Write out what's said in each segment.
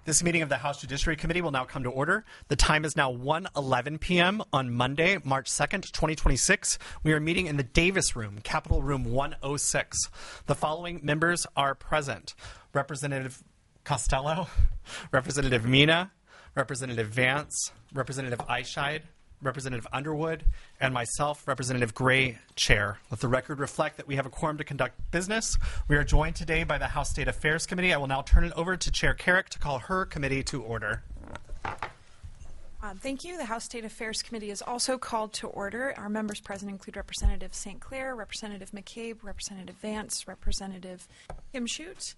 This meeting of the House Judiciary Committee will now come to order. The time is now 1:11 p.m. on Monday, March 2nd, 2026. We are meeting in the Davis Room, Capitol Room 106. The following members are present: Representative Costello, Representative Mina, Representative Vance, Representative Eichscheid, Representative Underwood, and myself, Representative Gray, Chair. Let the record reflect that we have a quorum to conduct business. We are joined today by the House State Affairs Committee. I will now turn it over to Chair Carrick to call her committee to order. Thank you. The House State Affairs Committee is also called to order. Our members present include Representative St. Clair, Representative McCabe, Representative Vance, Representative Himschoot,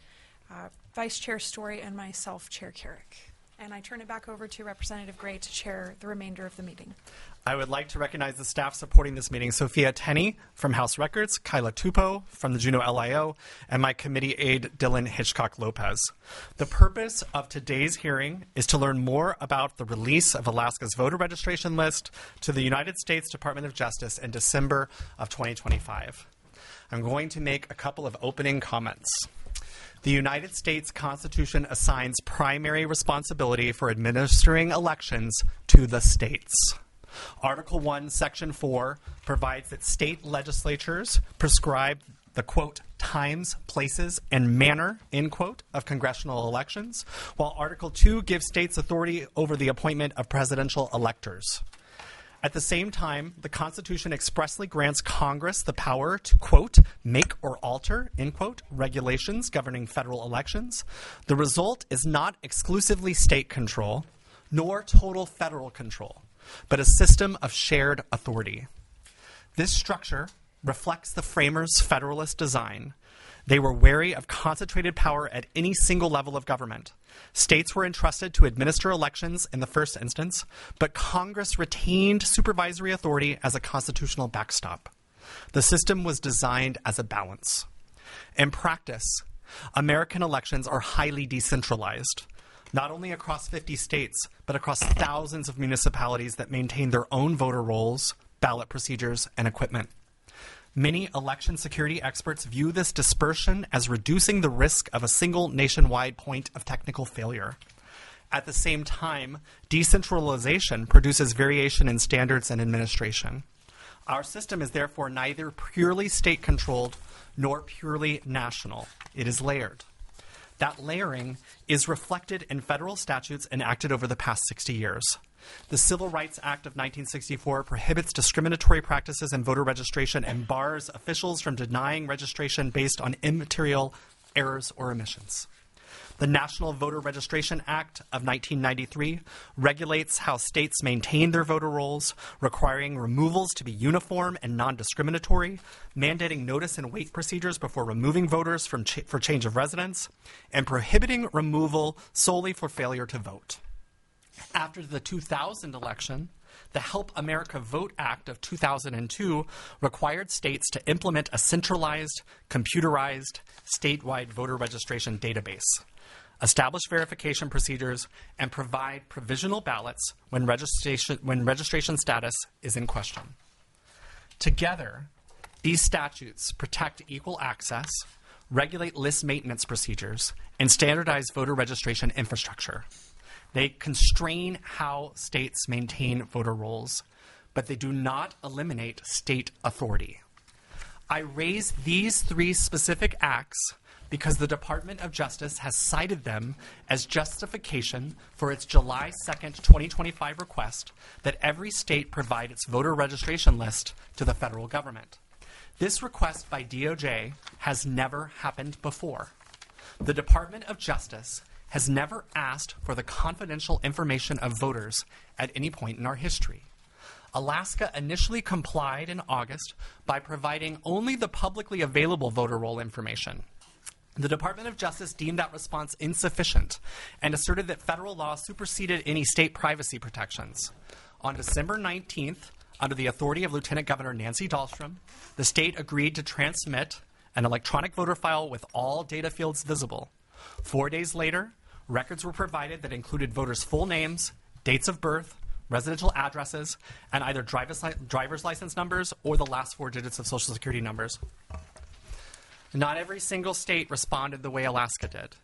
Vice Chair Story, and myself, Chair Carrick. And I turn it back over to Representative Gray to chair the remainder of the meeting. I would like to recognize the staff supporting this meeting: Sophia Tenney from House Records, Kyla Tupo from the Juneau LIO, and my committee aide, Dylan Hitchcock-Lopez. The purpose of today's hearing is to learn more about the release of Alaska's voter registration list to the United States Department of Justice in December of 2025. I'm going to make a couple of opening comments. The United States Constitution assigns primary responsibility for administering elections to the states. Article 1, Section 4 provides that state legislatures prescribe the, quote, times, places, and manner, end quote, of congressional elections, while Article 2 gives states authority over the appointment of presidential electors. At the same time, the Constitution expressly grants Congress the power to, quote, make or alter, end quote, regulations governing federal elections. The result is not exclusively state control, nor total federal control, but a system of shared authority. This structure reflects the framers' Federalist design. They were wary of concentrated power at any single level of government. States were entrusted to administer elections in the first instance, but Congress retained supervisory authority as a constitutional backstop. The system was designed as a balance. In practice, American elections are highly decentralized, not only across 50 states, but across thousands of municipalities that maintain their own voter rolls, ballot procedures, and equipment. Many election security experts view this dispersion as reducing the risk of a single nationwide point of technical failure. At the same time, decentralization produces variation in standards and administration. Our system is therefore neither purely state-controlled nor purely national. It is layered. That layering is reflected in federal statutes enacted over the past 60 years. The Civil Rights Act of 1964 prohibits discriminatory practices in voter registration and bars officials from denying registration based on immaterial errors or omissions. The National Voter Registration Act of 1993 regulates how states maintain their voter rolls, requiring removals to be uniform and non-discriminatory, mandating notice and wait procedures before removing voters for change of residence, and prohibiting removal solely for failure to vote. After the 2000 election, the Help America Vote Act of 2002 required states to implement a centralized, computerized, statewide voter registration database, establish verification procedures, and provide provisional ballots when registration status is in question. Together, these statutes protect equal access, regulate list maintenance procedures, and standardize voter registration infrastructure. They constrain how states maintain voter rolls, but they do not eliminate state authority. I raise these three specific acts because the Department of Justice has cited them as justification for its July 2nd, 2025 request that every state provide its voter registration list to the federal government. This request by DOJ has never happened before. The Department of Justice has never asked for the confidential information of voters at any point in our history. Alaska initially complied in August by providing only the publicly available voter roll information. The Department of Justice deemed that response insufficient and asserted that federal law superseded any state privacy protections. On December 19th, under the authority of Lieutenant Governor Nancy Dahlstrom, the state agreed to transmit an electronic voter file with all data fields visible. 4 days later, records were provided that included voters' full names, dates of birth, residential addresses, and either driver's license numbers or the last 4 digits of Social Security numbers. Not every single state responded the way Alaska did.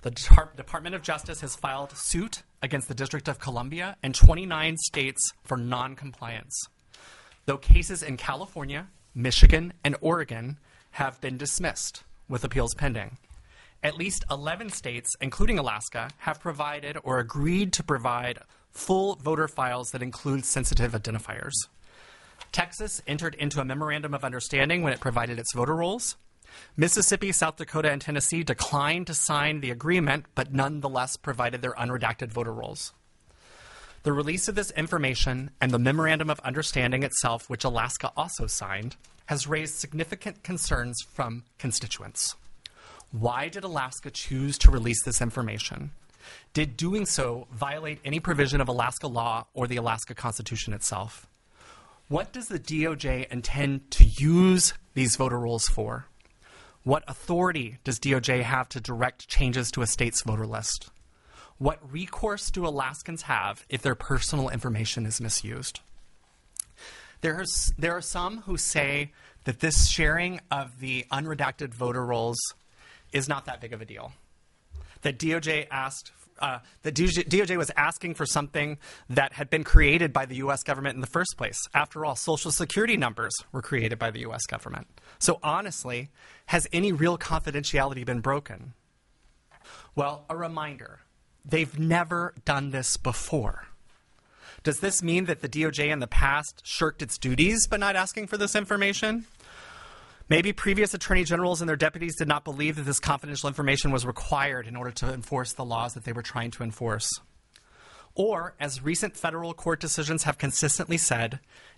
The Department of Justice has filed suit against the District of Columbia and 29 states for noncompliance, though cases in California, Michigan, and Oregon have been dismissed with appeals pending. At least 11 states, including Alaska, have provided or agreed to provide full voter files that include sensitive identifiers. Texas entered into a memorandum of understanding when it provided its voter rolls. Mississippi, South Dakota, and Tennessee declined to sign the agreement, but nonetheless provided their unredacted voter rolls. The release of this information and the memorandum of understanding itself, which Alaska also signed, has raised significant concerns from constituents. Why did Alaska choose to release this information? Did doing so violate any provision of Alaska law or the Alaska Constitution itself? What does the DOJ intend to use these voter rolls for? What authority does DOJ have to direct changes to a state's voter list? What recourse do Alaskans have if their personal information is misused? There are some who say that this sharing of the unredacted voter rolls is not that big of a deal. That DOJ was asking for something that had been created by the U.S. government in the first place. After all, Social Security numbers were created by the U.S. government. So honestly, has any real confidentiality been broken? Well, a reminder, they've never done this before. Does this mean that the DOJ in the past shirked its duties by not asking for this information? Maybe previous attorney generals and their deputies did not believe that this confidential information was required in order to enforce the laws that they were trying to enforce. Or, as recent federal court decisions have consistently said,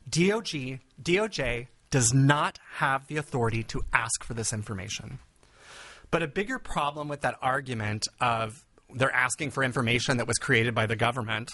DOJ does not have the authority to ask for this information. But a bigger problem with that argument of they're asking for information that was created by the government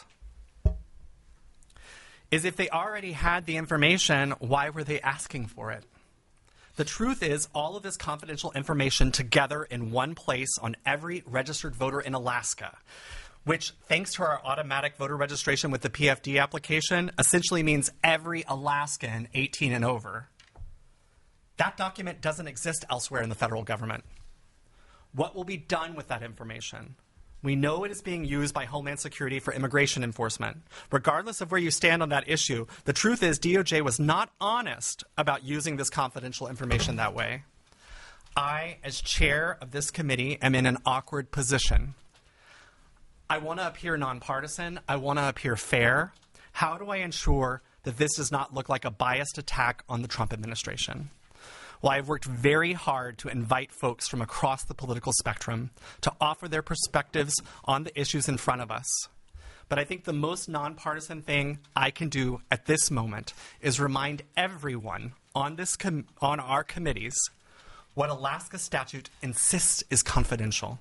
is if they already had the information, why were they asking for it? The truth is, all of this confidential information together in one place on every registered voter in Alaska, which, thanks to our automatic voter registration with the PFD application, essentially means every Alaskan 18 and over. That document doesn't exist elsewhere in the federal government. What will be done with that information? We know it is being used by Homeland Security for immigration enforcement. Regardless of where you stand on that issue, the truth is DOJ was not honest about using this confidential information that way. I, as chair of this committee, am in an awkward position. I want to appear nonpartisan. I want to appear fair. How do I ensure that this does not look like a biased attack on the Trump administration? Well, I've worked very hard to invite folks from across the political spectrum to offer their perspectives on the issues in front of us. But I think the most nonpartisan thing I can do at this moment is remind everyone on our committees what Alaska statute insists is confidential.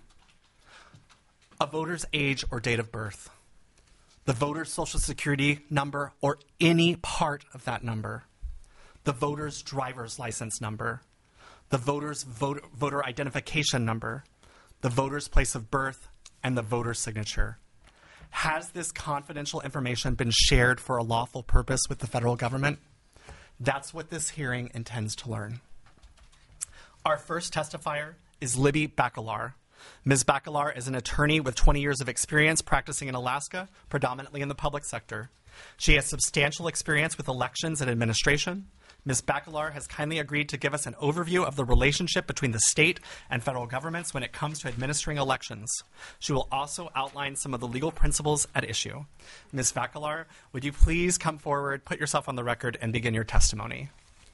A voter's age or date of birth, the voter's Social Security number or any part of that number, the voter's driver's license number, the voter's voter identification number, the voter's place of birth, and the voter's signature. Has this confidential information been shared for a lawful purpose with the federal government? That's what this hearing intends to learn. Our first testifier is Libby Bacalar. Ms. Bacalar is an attorney with 20 years of experience practicing in Alaska, predominantly in the public sector. She has substantial experience with elections and administration. Ms. Bacalar has kindly agreed to give us an overview of the relationship between the state and federal governments when it comes to administering elections. She will also outline some of the legal principles at issue. Ms. Bacalar, would you please come forward, put yourself on the record, and begin your testimony?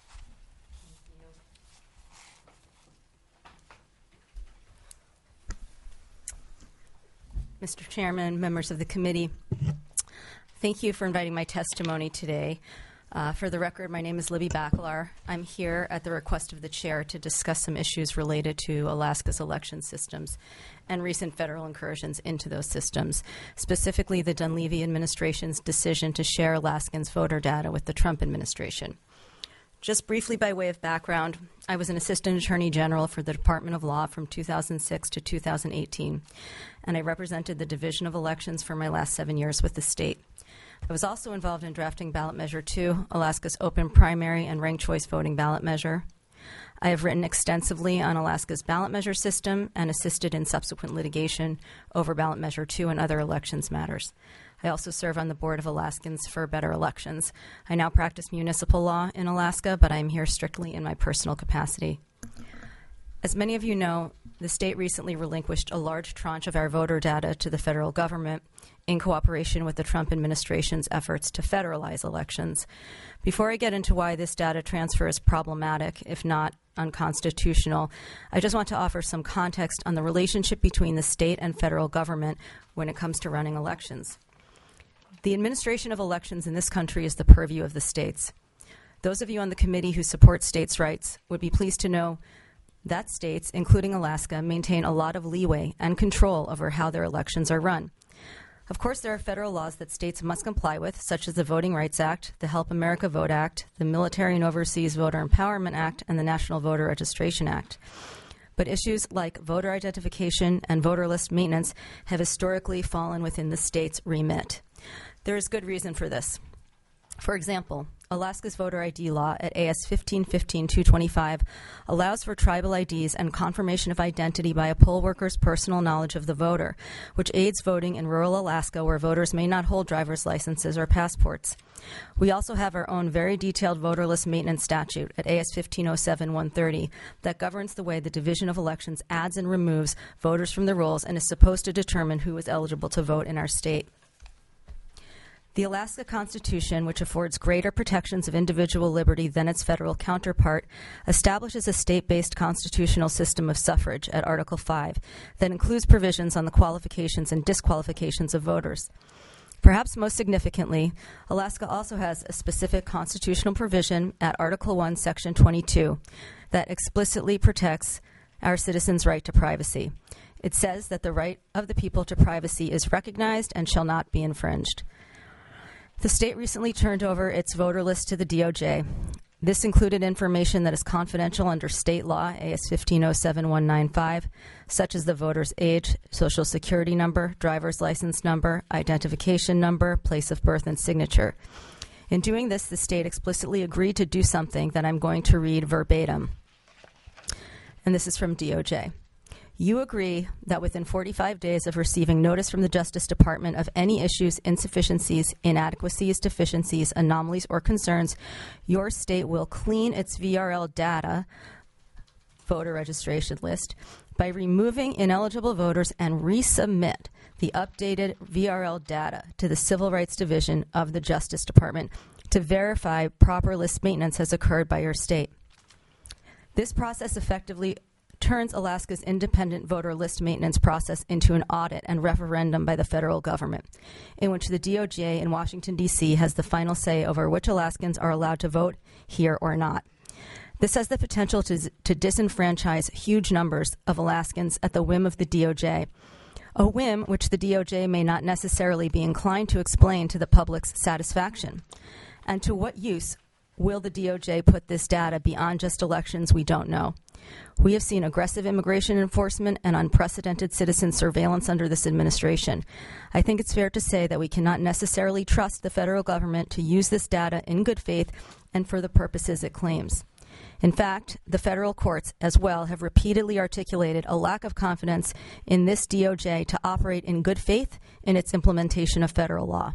Mr. Chairman, members of the committee, thank you for inviting my testimony today. For the record, my name is Libby Bacalar. I'm here at the request of the chair to discuss some issues related to Alaska's election systems and recent federal incursions into those systems, specifically the Dunleavy administration's decision to share Alaskans' voter data with the Trump administration. Just briefly by way of background, I was an assistant attorney general for the Department of Law from 2006 to 2018, and I represented the Division of Elections for my last 7 years with the state. I was also involved in drafting Ballot Measure 2, Alaska's open primary and ranked choice voting ballot measure. I have written extensively on Alaska's ballot measure system and assisted in subsequent litigation over ballot measure 2 and other elections matters. I also serve on the board of Alaskans for Better Elections. I now practice municipal law in Alaska, but I am here strictly in my personal capacity. As many of you know, the state recently relinquished a large tranche of our voter data to the federal government in cooperation with the Trump administration's efforts to federalize elections. Before I get into why this data transfer is problematic, if not unconstitutional, I just want to offer some context on the relationship between the state and federal government when it comes to running elections. The administration of elections in this country is the purview of the states. Those of you on the committee who support states' rights would be pleased to know that states, including Alaska, maintain a lot of leeway and control over how their elections are run. Of course, there are federal laws that states must comply with, such as the Voting Rights Act, the Help America Vote Act, the Military and Overseas Voter Empowerment Act, and the National Voter Registration Act. But issues like voter identification and voter list maintenance have historically fallen within the state's remit. There is good reason for this. For example, Alaska's voter ID law at AS 1515-225 allows for tribal IDs and confirmation of identity by a poll worker's personal knowledge of the voter, which aids voting in rural Alaska where voters may not hold driver's licenses or passports. We also have our own very detailed voter list maintenance statute at AS 1507-130 that governs the way the Division of Elections adds and removes voters from the rolls and is supposed to determine who is eligible to vote in our state. The Alaska Constitution, which affords greater protections of individual liberty than its federal counterpart, establishes a state-based constitutional system of suffrage at Article 5 that includes provisions on the qualifications and disqualifications of voters. Perhaps most significantly, Alaska also has a specific constitutional provision at Article 1, Section 22 that explicitly protects our citizens' right to privacy. It says that the right of the people to privacy is recognized and shall not be infringed. The state recently turned over its voter list to the DOJ. This included information that is confidential under state law, AS 1507-195, such as the voter's age, social security number, driver's license number, identification number, place of birth, and signature. In doing this, the state explicitly agreed to do something that I'm going to read verbatim. And this is from DOJ. You agree that within 45 days of receiving notice from the Justice Department of any issues, insufficiencies, inadequacies, deficiencies, anomalies, or concerns, your state will clean its VRL data, voter registration list, by removing ineligible voters and resubmit the updated VRL data to the Civil Rights Division of the Justice Department to verify proper list maintenance has occurred by your state. This process effectively turns Alaska's independent voter list maintenance process into an audit and referendum by the federal government, in which the DOJ in Washington, D.C. has the final say over which Alaskans are allowed to vote here or not. This has the potential to disenfranchise huge numbers of Alaskans at the whim of the DOJ, a whim which the DOJ may not necessarily be inclined to explain to the public's satisfaction. And to what use will the DOJ put this data beyond just elections? We don't know. We have seen aggressive immigration enforcement and unprecedented citizen surveillance under this administration. I think it's fair to say that we cannot necessarily trust the federal government to use this data in good faith and for the purposes it claims. In fact, the federal courts as well have repeatedly articulated a lack of confidence in this DOJ to operate in good faith in its implementation of federal law.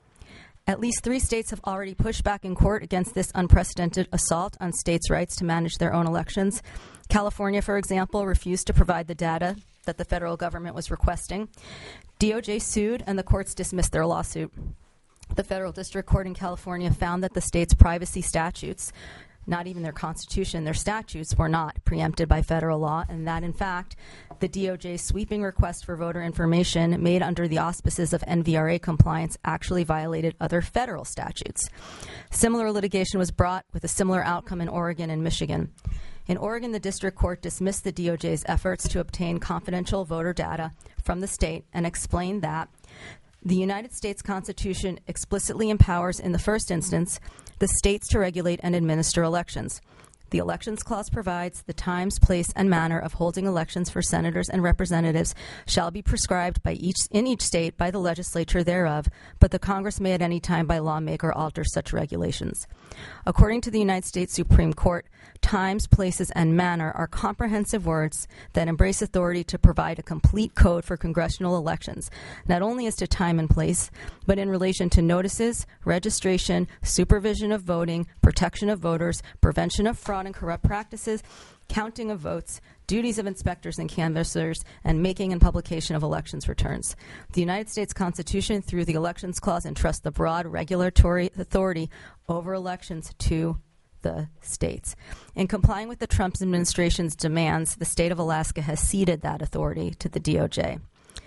At least 3 states have already pushed back in court against this unprecedented assault on states' rights to manage their own elections. California, for example, refused to provide the data that the federal government was requesting. DOJ sued, and the courts dismissed their lawsuit. The federal district court in California found that the state's privacy statutes, not even their constitution, their statutes, were not preempted by federal law, and that, in fact, the DOJ's sweeping request for voter information made under the auspices of NVRA compliance actually violated other federal statutes. Similar litigation was brought with a similar outcome in Oregon and Michigan. In Oregon, the district court dismissed the DOJ's efforts to obtain confidential voter data from the state and explained that the United States Constitution explicitly empowers, in the first instance, the states to regulate and administer elections. The Elections Clause provides the times, place, and manner of holding elections for senators and representatives shall be prescribed in each state by the legislature thereof, but the Congress may at any time by law make or alter such regulations. According to the United States Supreme Court, times, places, and manner are comprehensive words that embrace authority to provide a complete code for congressional elections, not only as to time and place, but in relation to notices, registration, supervision of voting, protection of voters, prevention of fraud and corrupt practices, counting of votes, duties of inspectors and canvassers, and making and publication of elections returns. The United States Constitution, through the Elections Clause, entrusts the broad regulatory authority over elections to the states. In complying with the Trump administration's demands, the state of Alaska has ceded that authority to the DOJ.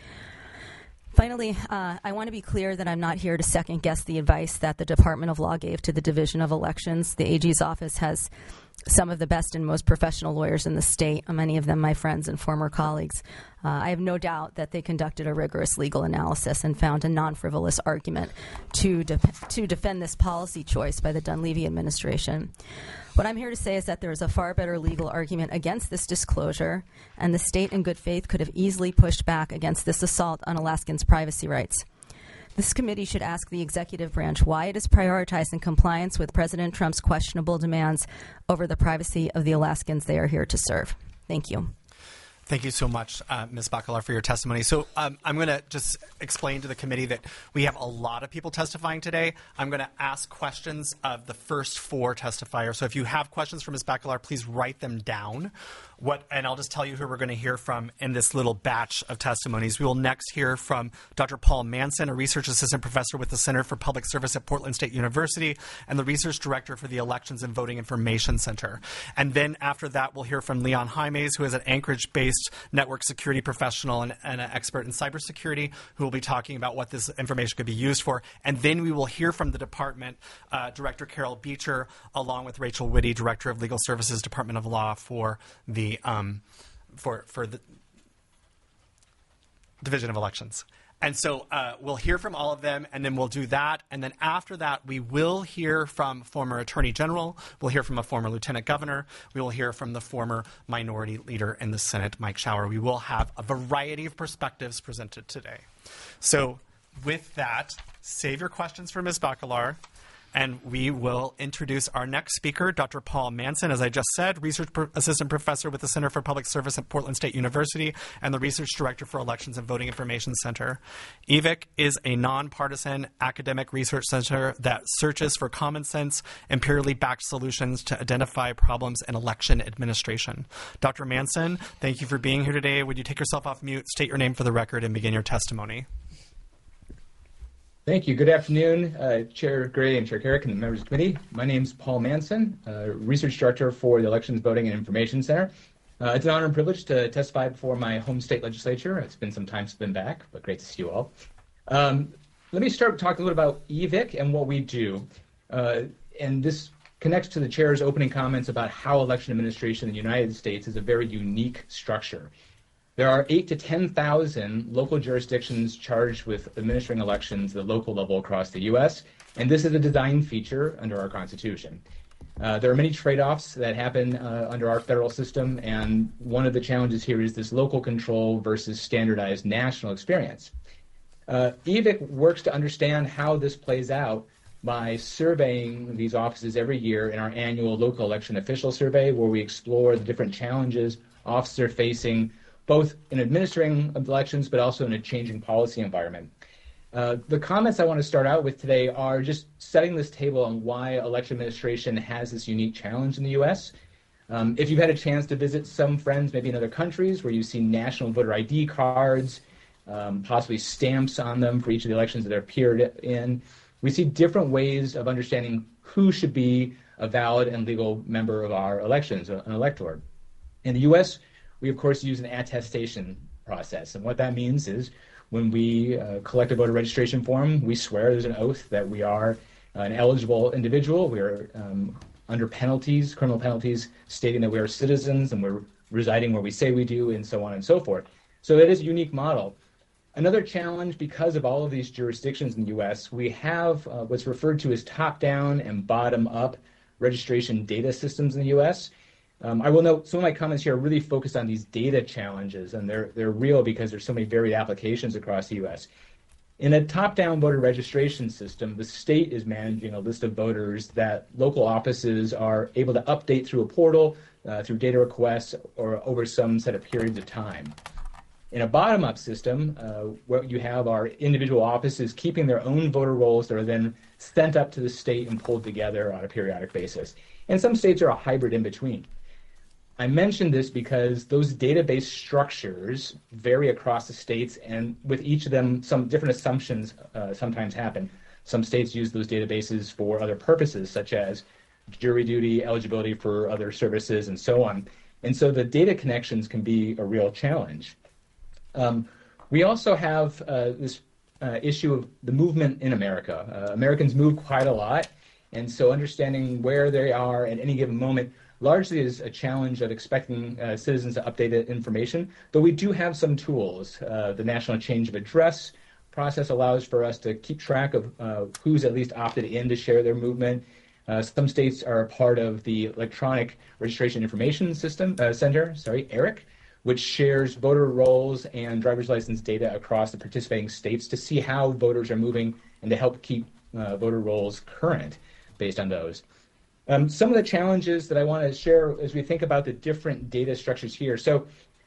Finally, I want to be clear that I'm not here to second-guess the advice that the Department of Law gave to the Division of Elections. The AG's office has some of the best and most professional lawyers in the state, many of them my friends and former colleagues. I have no doubt that they conducted a rigorous legal analysis and found a non-frivolous argument to defend this policy choice by the Dunleavy administration. What I'm here to say is that there is a far better legal argument against this disclosure, and the state in good faith could have easily pushed back against this assault on Alaskans' privacy rights. This committee should ask the executive branch why it is prioritized in compliance with President Trump's questionable demands over the privacy of the Alaskans they are here to serve. Thank you. Thank you so much, Ms. Bacalar, for your testimony. So I'm going to just explain to the committee that we have a lot of people testifying today. I'm going to ask questions of the first four testifiers. So if you have questions for Ms. Bacalar, please write them down. And I'll just tell you who we're going to hear from in this little batch of testimonies. We will next hear from Dr. Paul Manson, a research assistant professor with the Center for Public Service at Portland State University and the research director for the Elections and Voting Information Center. And then after that, we'll hear from Leon Jaimes, who is an Anchorage-based network security professional and an expert in cybersecurity, who will be talking about what this information could be used for. And then we will hear from the department director, Carol Beecher, along with Rachel Whitty, director of Legal Services, Department of Law for the Division of Elections. And so we'll hear from all of them, and then we'll do that. And then after that, we will hear from former Attorney General. We'll hear from a former Lieutenant Governor. We will hear from the former Minority Leader in the Senate, Mike Shower. We will have a variety of perspectives presented today. So with that, save your questions for Ms. Bacalar. And we will introduce our next speaker, Dr. Paul Manson, as I just said, research assistant professor with the Center for Public Service at Portland State University and the research director for Elections and Voting Information Center. EVIC is a nonpartisan academic research center that searches for common sense, empirically backed solutions to identify problems in election administration. Dr. Manson, thank you for being here today. Would you take yourself off mute, state your name for the record, and begin your testimony? Thank you. Good afternoon, Chair Gray and Chair Carrick and the members of the committee. My name is Paul Manson, Research Director for the Elections, Voting, and Information Center. It's an honor and privilege to testify before my home state legislature. It's been some time since I've been back, but great to see you all. Let me start talking a little about EVIC and what we do. And this connects to the Chair's opening comments about how election administration in the United States is a very unique structure. There are 8,000 to 10,000 local jurisdictions charged with administering elections at the local level across the U.S., and this is a design feature under our Constitution. There are many trade-offs that happen under our federal system, and one of the challenges here is this local control versus standardized national experience. EVIC works to understand how this plays out by surveying these offices every year in our annual local election official survey, where we explore the different challenges offices are facing both in administering elections, but also in a changing policy environment. The comments I want to start out with today are just setting this table on why election administration has this unique challenge in the U.S. If you've had a chance to visit some friends, maybe in other countries, where you see national voter ID cards, possibly stamps on them for each of the elections that they're appeared in, we see different ways of understanding who should be a valid and legal member of our elections, an elector. In the U.S., we, of course, use an attestation process. And what that means is when we collect a voter registration form, we swear there's an oath that we are an eligible individual. We are under penalties, criminal penalties, stating that we are citizens and we're residing where we say we do, and so on and so forth. So it is a unique model. Another challenge, because of all of these jurisdictions in the U.S., we have what's referred to as top-down and bottom-up registration data systems in the U.S. I will note some of my comments here are really focused on these data challenges, and they're real because there's so many varied applications across the U.S. In a top-down voter registration system, the state is managing a list of voters that local offices are able to update through a portal, through data requests, or over some set of periods of time. In a bottom-up system, what you have are individual offices keeping their own voter rolls that are then sent up to the state and pulled together on a periodic basis. And some states are a hybrid in between. I mention this because those database structures vary across the states, and with each of them, some different assumptions sometimes happen. Some states use those databases for other purposes, such as jury duty, eligibility for other services, and so on. And so the data connections can be a real challenge. We also have this issue of the movement in America. Americans move quite a lot, and so understanding where they are at any given moment largely is a challenge of expecting citizens to update information, though we do have some tools. The National Change of Address process allows for us to keep track of who's at least opted in to share their movement. Some states are a part of the Electronic Registration Information System Center, ERIC, which shares voter rolls and driver's license data across the participating states to see how voters are moving and to help keep voter rolls current based on those. Some of the challenges that I want to share as we think about the different data structures here. So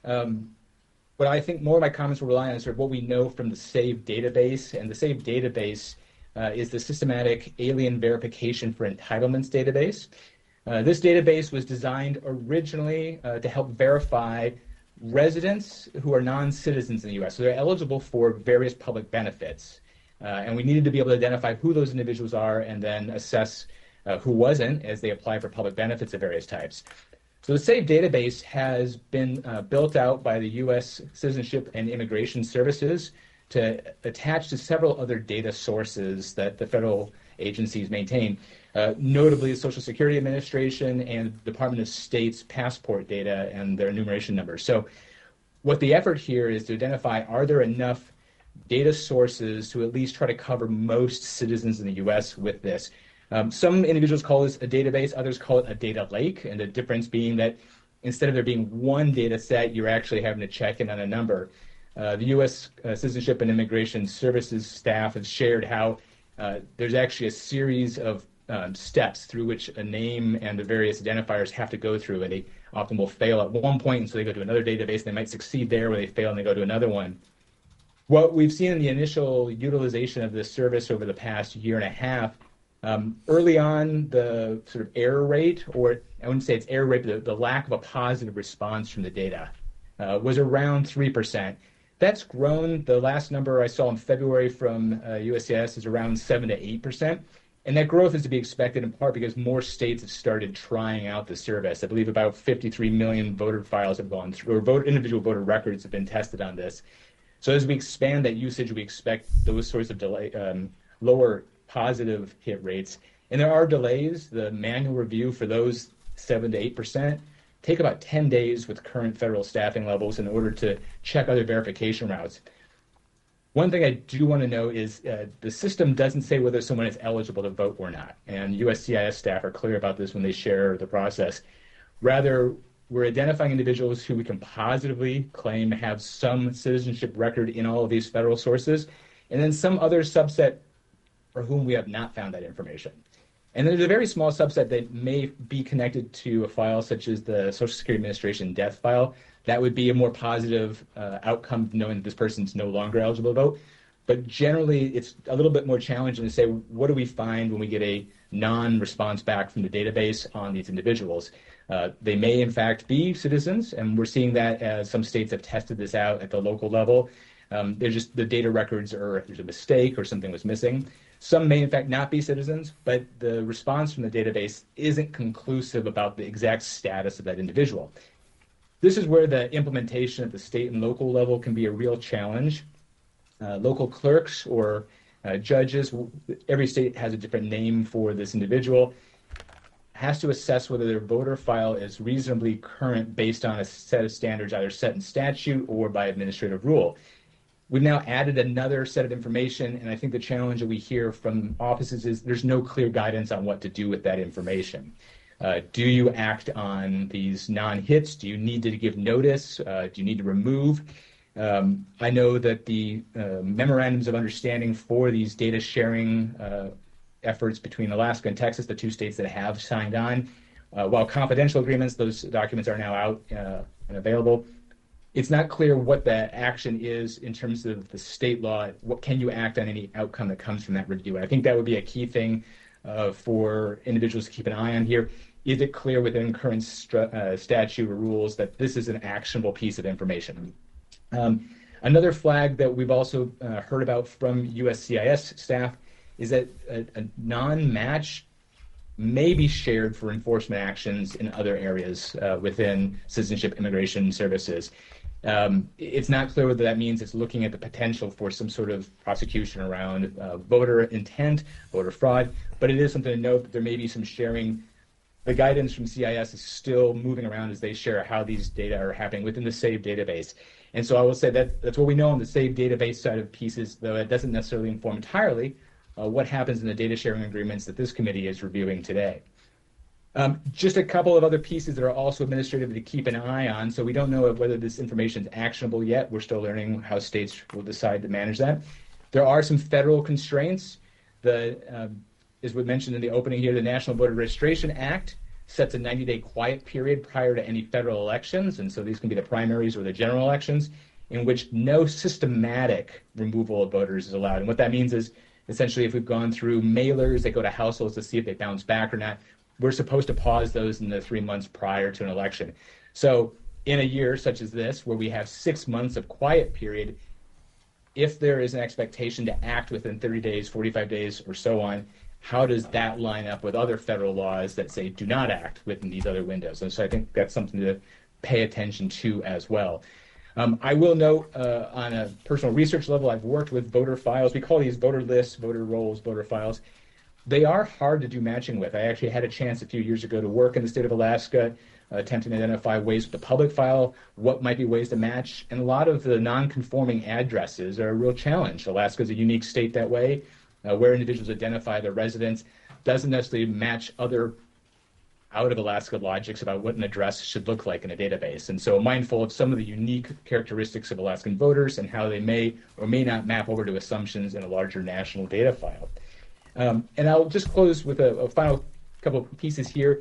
what I think more of my comments will rely on is sort of what we know from the SAVE database. And the SAVE database is the Systematic Alien Verification for Entitlements database. This database was designed originally to help verify residents who are non-citizens in the U.S. So they're eligible for various public benefits. And we needed to be able to identify who those individuals are and then assess who wasn't as they apply for public benefits of various types. So the SAVE database has been built out by the U.S. Citizenship and Immigration Services to attach to several other data sources that the federal agencies maintain, notably the Social Security Administration and Department of State's passport data and their enumeration numbers. So what the effort here is to identify, are there enough data sources to at least try to cover most citizens in the U.S. with this? Some individuals call this a database, others call it a data lake, and the difference being that instead of there being one data set, you're actually having to check in on a number. The U.S. Citizenship and Immigration Services staff has shared how there's actually a series of steps through which a name and the various identifiers have to go through, and they often will fail at one point, and so they go to another database, and they might succeed there where they fail, and they go to another one. What we've seen in the initial utilization of this service over the past year and a half, early on, the sort of error rate, or I wouldn't say it's error rate, but the lack of a positive response from the data was around 3%. That's grown. The last number I saw in February from USCIS is around 7 to 8%. And that growth is to be expected in part because more states have started trying out the service. I believe about 53 million voter files have gone through, or individual voter records have been tested on this. So as we expand that usage, we expect those sorts of lower positive hit rates. And there are delays. The manual review for those 7 to 8% take about 10 days with current federal staffing levels in order to check other verification routes. One thing I do want to know is the system doesn't say whether someone is eligible to vote or not. And USCIS staff are clear about this when they share the process. Rather, we're identifying individuals who we can positively claim have some citizenship record in all of these federal sources, and then some other subset for whom we have not found that information. And there's a very small subset that may be connected to a file such as the Social Security Administration death file. That would be a more positive outcome, knowing that this person's no longer eligible to vote. But generally, it's a little bit more challenging to say, what do we find when we get a non-response back from the database on these individuals? They may, in fact, be citizens, and we're seeing that as some states have tested this out at the local level. They're just the data records, or if there's a mistake or something was missing. Some may, in fact, not be citizens, but the response from the database isn't conclusive about the exact status of that individual. This is where the implementation at the state and local level can be a real challenge. Local clerks or judges, every state has a different name for this individual, has to assess whether their voter file is reasonably current based on a set of standards either set in statute or by administrative rule. We've now added another set of information, and I think the challenge that we hear from offices is there's no clear guidance on what to do with that information. Do you act on these non-hits? Do you need to give notice? Do you need to remove? I know that the memorandums of understanding for these data sharing efforts between Alaska and Texas, the two states that have signed on, while confidential agreements, those documents are now out and available. It's not clear what that action is in terms of the state law. What can you act on any outcome that comes from that review? And I think that would be a key thing for individuals to keep an eye on here. Is it clear within current statute or rules that this is an actionable piece of information? Another flag that we've also heard about from USCIS staff is that a non-match may be shared for enforcement actions in other areas within Citizenship Immigration Services. It's not clear whether that means it's looking at the potential for some sort of prosecution around voter intent, voter fraud, but it is something to note that there may be some sharing. The guidance from CIS is still moving around as they share how these data are happening within the SAVE database. And so I will say that that's what we know on the SAVE database side of pieces, though it doesn't necessarily inform entirely what happens in the data sharing agreements that this committee is reviewing today. Just a couple of other pieces that are also administrative to keep an eye on. So we don't know whether this information is actionable yet. We're still learning how states will decide to manage that. There are some federal constraints. As we mentioned in the opening here, the National Voter Registration Act sets a 90-day quiet period prior to any federal elections, and so these can be the primaries or the general elections, in which no systematic removal of voters is allowed. And what that means is, essentially, if we've gone through mailers that go to households to see if they bounce back or not, we're supposed to pause those in the 3 months prior to an election. So in a year such as this, where we have 6 months of quiet period, if there is an expectation to act within 30 days, 45 days, or so on, how does that line up with other federal laws that say do not act within these other windows? And so I think that's something to pay attention to as well. I will note on a personal research level, I've worked with voter files. We call these voter lists, voter rolls, voter files. They are hard to do matching with. I actually had a chance a few years ago to work in the state of Alaska, attempting to identify ways with the public file, what might be ways to match. And a lot of the non-conforming addresses are a real challenge. Alaska is a unique state that way, where individuals identify their residents doesn't necessarily match other out of Alaska logics about what an address should look like in a database. And so mindful of some of the unique characteristics of Alaskan voters and how they may or may not map over to assumptions in a larger national data file. And I'll just close with a final couple of pieces here.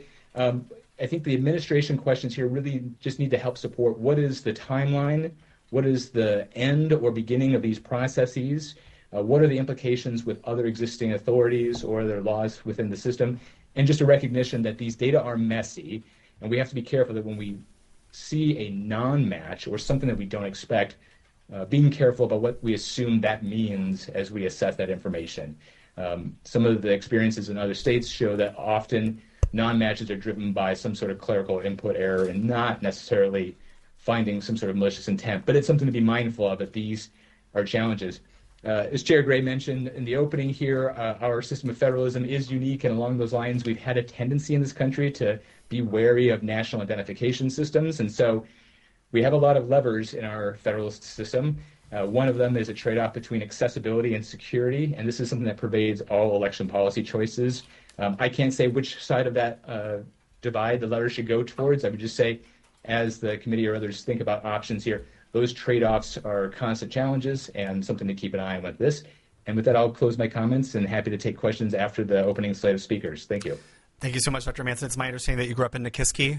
I think the administration questions here really just need to help support what is the timeline, what is the end or beginning of these processes, what are the implications with other existing authorities or other laws within the system, and just a recognition that these data are messy, and we have to be careful that when we see a non-match or something that we don't expect, being careful about what we assume that means as we assess that information. Some of the experiences in other states show that often non-matches are driven by some sort of clerical input error and not necessarily finding some sort of malicious intent, but it's something to be mindful of that these are challenges. As Chair Gray mentioned in the opening here, our system of federalism is unique, and along those lines, we've had a tendency in this country to be wary of national identification systems, and so we have a lot of levers in our federalist system. One of them is a trade-off between accessibility and security, and this is something that pervades all election policy choices. I can't say which side of that divide the lever should go towards. I would just say, as the committee or others think about options here, those trade-offs are constant challenges and something to keep an eye on with this. And with that, I'll close my comments and happy to take questions after the opening slate of speakers. Thank you. Thank you so much, Dr. Manson. It's my understanding that you grew up in Nikiski.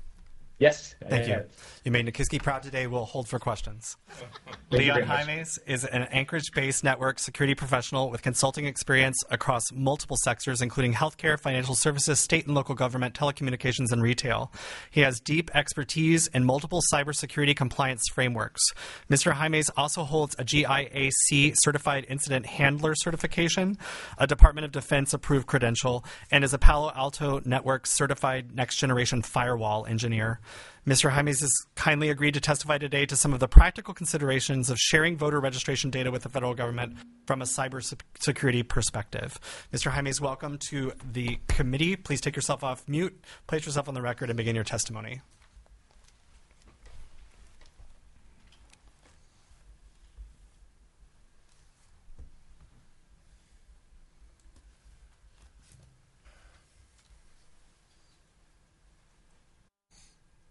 Yes. Thank you. You made Nikiski proud today. We'll hold for questions. Leon Jaimes is an Anchorage-based network security professional with consulting experience across multiple sectors, including healthcare, financial services, state and local government, telecommunications, and retail. He has deep expertise in multiple cybersecurity compliance frameworks. Mr. Jaimes also holds a GIAC Certified Incident Handler certification, a Department of Defense approved credential, and is a Palo Alto Networks Certified Next Generation Firewall Engineer. Mr. Jaimes has kindly agreed to testify today to some of the practical considerations of sharing voter registration data with the federal government from a cybersecurity perspective. Mr. Jaimes, welcome to the committee. Please take yourself off mute, place yourself on the record, and begin your testimony.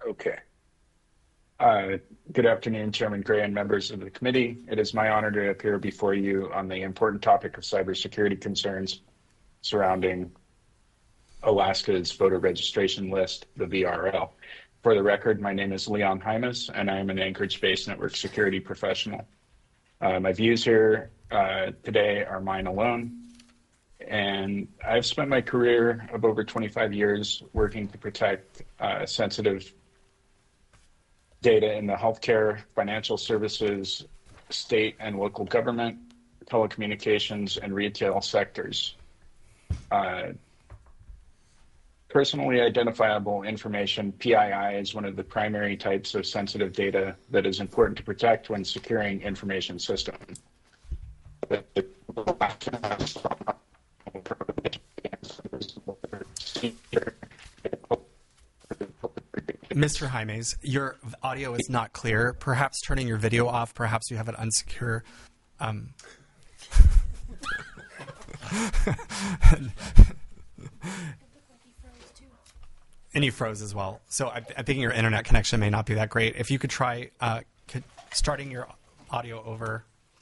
Okay. Good afternoon, Chairman Gray and members of the committee. It is my honor to appear before you on the important topic of cybersecurity concerns surrounding Alaska's voter registration list, the VRL. For the record, my name is Leon Hymas, and I am an Anchorage-based network security professional. My views here today are mine alone, and I've spent my career of over 25 years working to protect sensitive data in the healthcare, financial services, state and local government, telecommunications, and retail sectors. Personally identifiable information, PII, is one of the primary types of sensitive data that is important to protect when securing information systems. Mr. Jaimes, your audio is not clear. Perhaps turning your video off, perhaps you have it unsecure. And you froze as well. So I'm thinking your internet connection may not be that great. If you could try starting your audio over.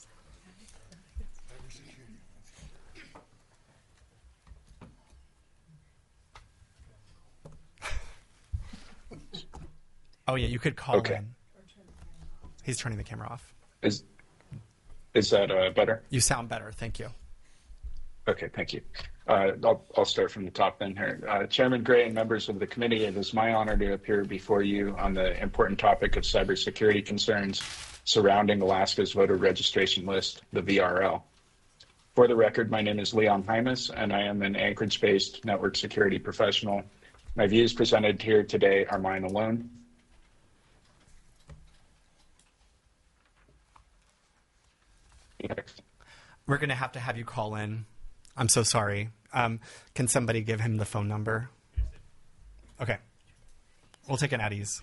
Oh, yeah, you could call in. He's turning the camera off. Is that better? You sound better. Thank you. Okay, thank you. I'll start from the top then here. Chairman Gray and members of the committee, it is my honor to appear before you on the important topic of cybersecurity concerns surrounding Alaska's voter registration list, the VRL. For the record, my name is Leon Hymas, and I am an Anchorage-based network security professional. My views presented here today are mine alone. We're going to have you call in. I'm so sorry. Can somebody give him the phone number? Okay. We'll take an at ease.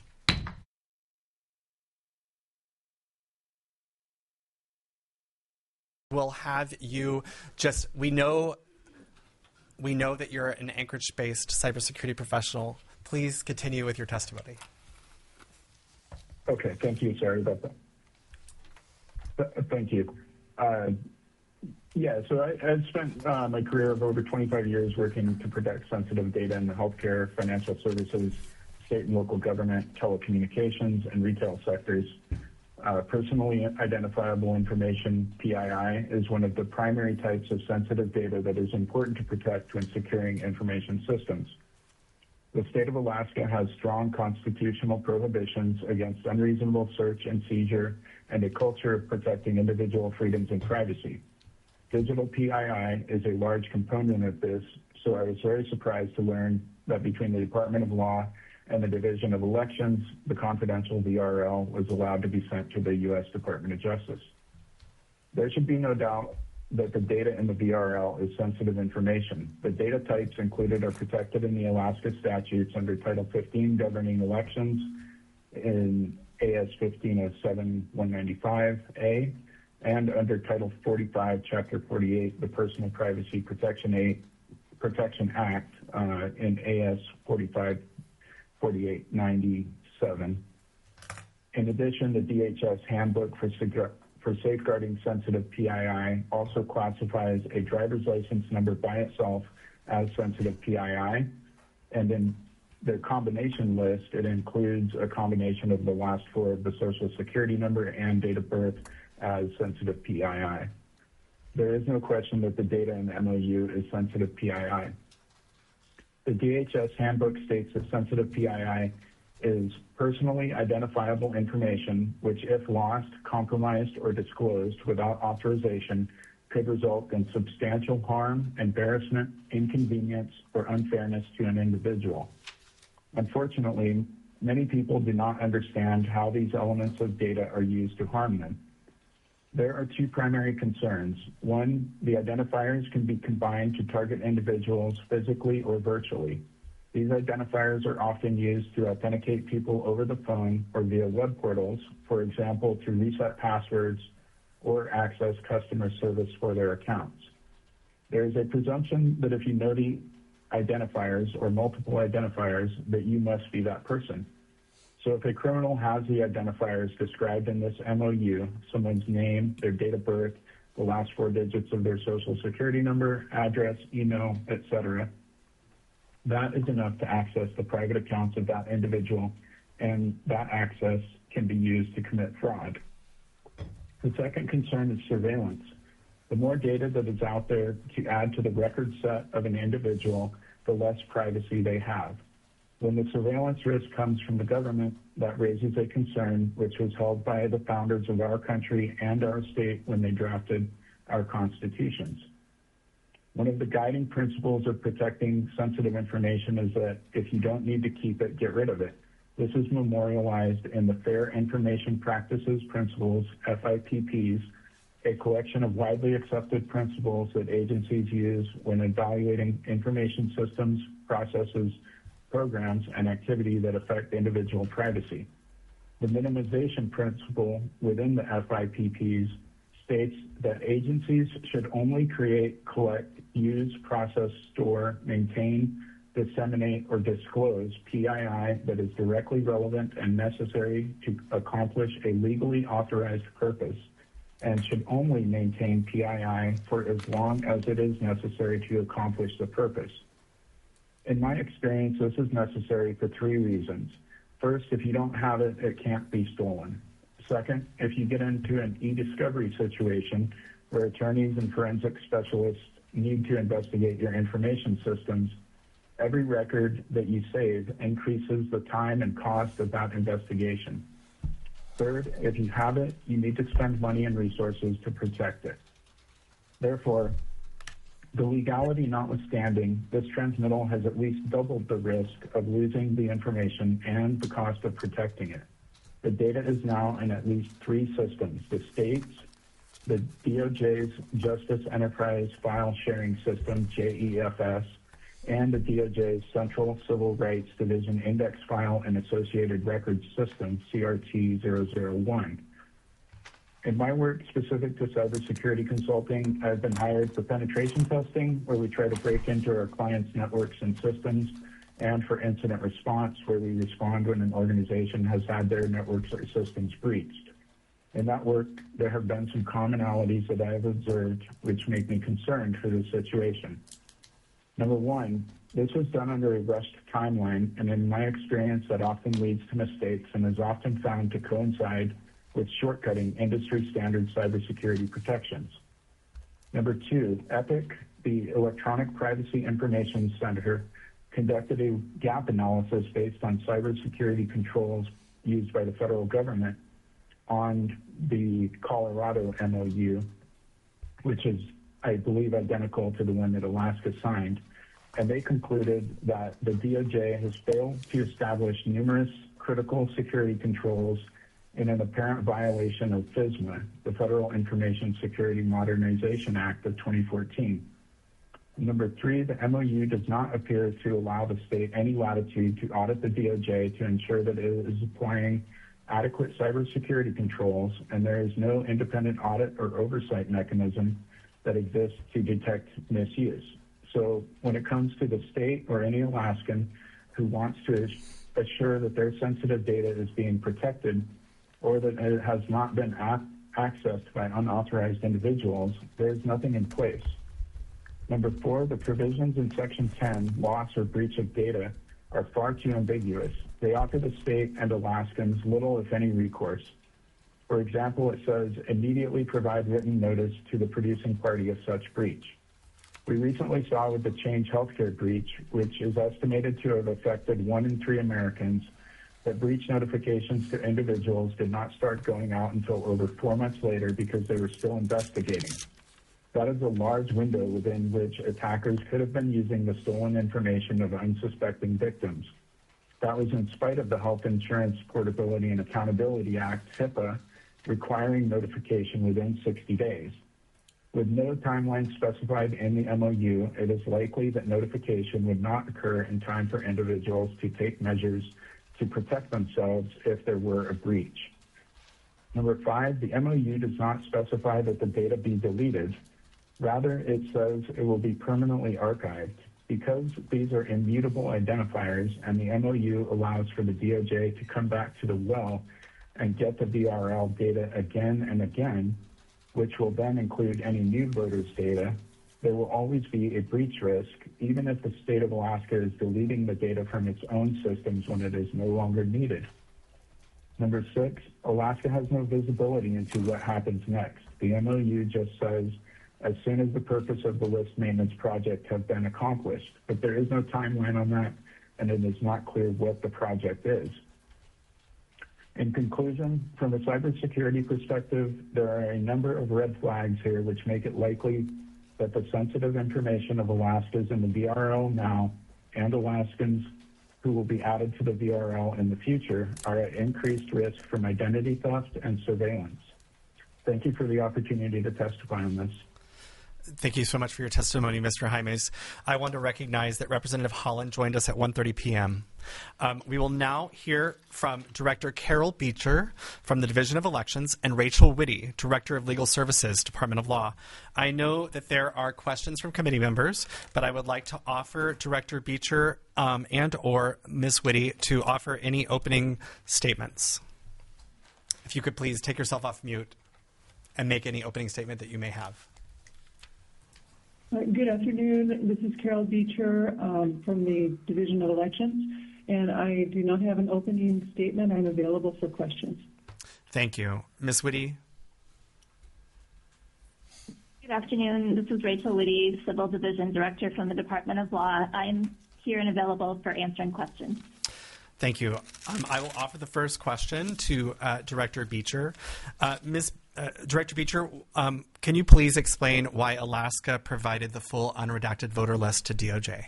We'll have you just, we know that you're an Anchorage-based cybersecurity professional. Please continue with your testimony. Okay, thank you. Sorry about that. Thank you. So I've spent my career of over 25 years working to protect sensitive data in the healthcare, financial services, state and local government, telecommunications, and retail sectors. Personally identifiable information, PII, is one of the primary types of sensitive data that is important to protect when securing information systems. The state of Alaska has strong constitutional prohibitions against unreasonable search and seizure and a culture of protecting individual freedoms and privacy. Digital PII is a large component of this, so I was very surprised to learn that between the Department of Law and the Division of Elections, the confidential VRL was allowed to be sent to the U.S. Department of Justice. There should be no doubt that the data in the VRL is sensitive information. The data types included are protected in the Alaska statutes under Title 15 governing elections in AS 1507-195A and under Title 45, Chapter 48, the Personal Privacy Protection Act in AS 45-4897. In addition, the DHS Handbook for Safeguarding Sensitive PII also classifies a driver's license number by itself as sensitive PII, and in the combination list, it includes a combination of the last four of the Social Security number and date of birth as sensitive PII. There is no question that the data in the MOU is sensitive PII. The DHS Handbook states that sensitive PII is personally identifiable information which, if lost, compromised, or disclosed without authorization, could result in substantial harm, embarrassment, inconvenience, or unfairness to an individual. Unfortunately, many people do not understand how these elements of data are used to harm them. There are two primary concerns. One, the identifiers can be combined to target individuals physically or virtually. These identifiers are often used to authenticate people over the phone or via web portals, for example, to reset passwords or access customer service for their accounts. There is a presumption that if you know the identifiers or multiple identifiers, that you must be that person. So if a criminal has the identifiers described in this MOU, someone's name, their date of birth, the last 4 digits of their social security number, address, email, etc., that is enough to access the private accounts of that individual, and that access can be used to commit fraud. The second concern is surveillance. The more data that is out there to add to the record set of an individual, the less privacy they have. When the surveillance risk comes from the government, that raises a concern which was held by the founders of our country and our state when they drafted our constitutions. One of the guiding principles of protecting sensitive information is that if you don't need to keep it, get rid of it. This is memorialized in the Fair Information Practices Principles, FIPPs, a collection of widely accepted principles that agencies use when evaluating information systems, processes, programs, and activity that affect individual privacy. The minimization principle within the FIPPs states that agencies should only create, collect, use, process, store, maintain, disseminate, or disclose PII that is directly relevant and necessary to accomplish a legally authorized purpose, and should only maintain PII for as long as it is necessary to accomplish the purpose. In my experience, this is necessary for 3 reasons. First, if you don't have it, it can't be stolen. Second, if you get into an e-discovery situation where attorneys and forensic specialists need to investigate your information systems, every record that you save increases the time and cost of that investigation. Third, if you have it, you need to spend money and resources to protect it. Therefore, the legality notwithstanding, this transmittal has at least doubled the risk of losing the information and the cost of protecting it. The data is now in at least 3 systems: the states, the DOJ's Justice Enterprise File Sharing System, JEFS, and the DOJ's Central Civil Rights Division Index File and Associated Records System, CRT-001. In my work specific to cybersecurity consulting, I've been hired for penetration testing, where we try to break into our clients' networks and systems, and for incident response, where we respond when an organization has had their networks or systems breached. In that work, there have been some commonalities that I have observed which make me concerned for this situation. Number one, this was done under a rushed timeline, and in my experience, that often leads to mistakes and is often found to coincide with shortcutting industry standard cybersecurity protections. Number 2, EPIC, the Electronic Privacy Information Center, conducted a gap analysis based on cybersecurity controls used by the federal government on the Colorado MOU, which is, I believe, identical to the one that Alaska signed. And they concluded that the DOJ has failed to establish numerous critical security controls in an apparent violation of FISMA, the Federal Information Security Modernization Act of 2014. Number 3, the MOU does not appear to allow the state any latitude to audit the DOJ to ensure that it is applying adequate cybersecurity controls, and there is no independent audit or oversight mechanism that exists to detect misuse. So when it comes to the state or any Alaskan who wants to assure that their sensitive data is being protected or that it has not been accessed by unauthorized individuals, there is nothing in place. Number 4, the provisions in Section 10, loss or breach of data, are far too ambiguous. They offer the state and Alaskans little, if any, recourse. For example, it says, immediately provide written notice to the producing party of such breach. We recently saw with the Change Healthcare breach, which is estimated to have affected 1 in 3 Americans, that breach notifications to individuals did not start going out until over 4 months later because they were still investigating. That is a large window within which attackers could have been using the stolen information of unsuspecting victims. That was in spite of the Health Insurance Portability and Accountability Act, HIPAA, requiring notification within 60 days. With no timeline specified in the MOU, it is likely that notification would not occur in time for individuals to take measures to protect themselves if there were a breach. Number 5, the MOU does not specify that the data be deleted. Rather, it says it will be permanently archived. Because these are immutable identifiers and the MOU allows for the DOJ to come back to the well and get the VRL data again and again, which will then include any new voters' data, there will always be a breach risk, even if the state of Alaska is deleting the data from its own systems when it is no longer needed. Number 6, Alaska has no visibility into what happens next. The MOU just says, as soon as the purpose of the list maintenance project has been accomplished, but there is no timeline on that, and it is not clear what the project is. In conclusion, from a cybersecurity perspective, there are a number of red flags here which make it likely that the sensitive information of Alaskans in the VRL now and Alaskans who will be added to the VRL in the future are at increased risk from identity theft and surveillance. Thank you for the opportunity to testify on this. Thank you so much for your testimony, Mr. Jaimes. I want to recognize that Representative Holland joined us at 1:30 p.m. We will now hear from Director Carol Beecher from the Division of Elections and Rachel Whitty, Director of Legal Services, Department of Law. I know that there are questions from committee members, but I would like to offer Director Beecher and or Ms. Whitty to offer any opening statements. If you could please take yourself off mute and make any opening statement that you may have. Good afternoon. This is Carol Beecher from the Division of Elections, and I do not have an opening statement. I'm available for questions. Thank you. Ms. Whitty? Good afternoon. This is Rachel Whitty, Civil Division Director from the Department of Law. I'm here and available for answering questions. Thank you. I will offer the first question to Director Beecher. Director Beecher, can you please explain why Alaska provided the full unredacted voter list to DOJ?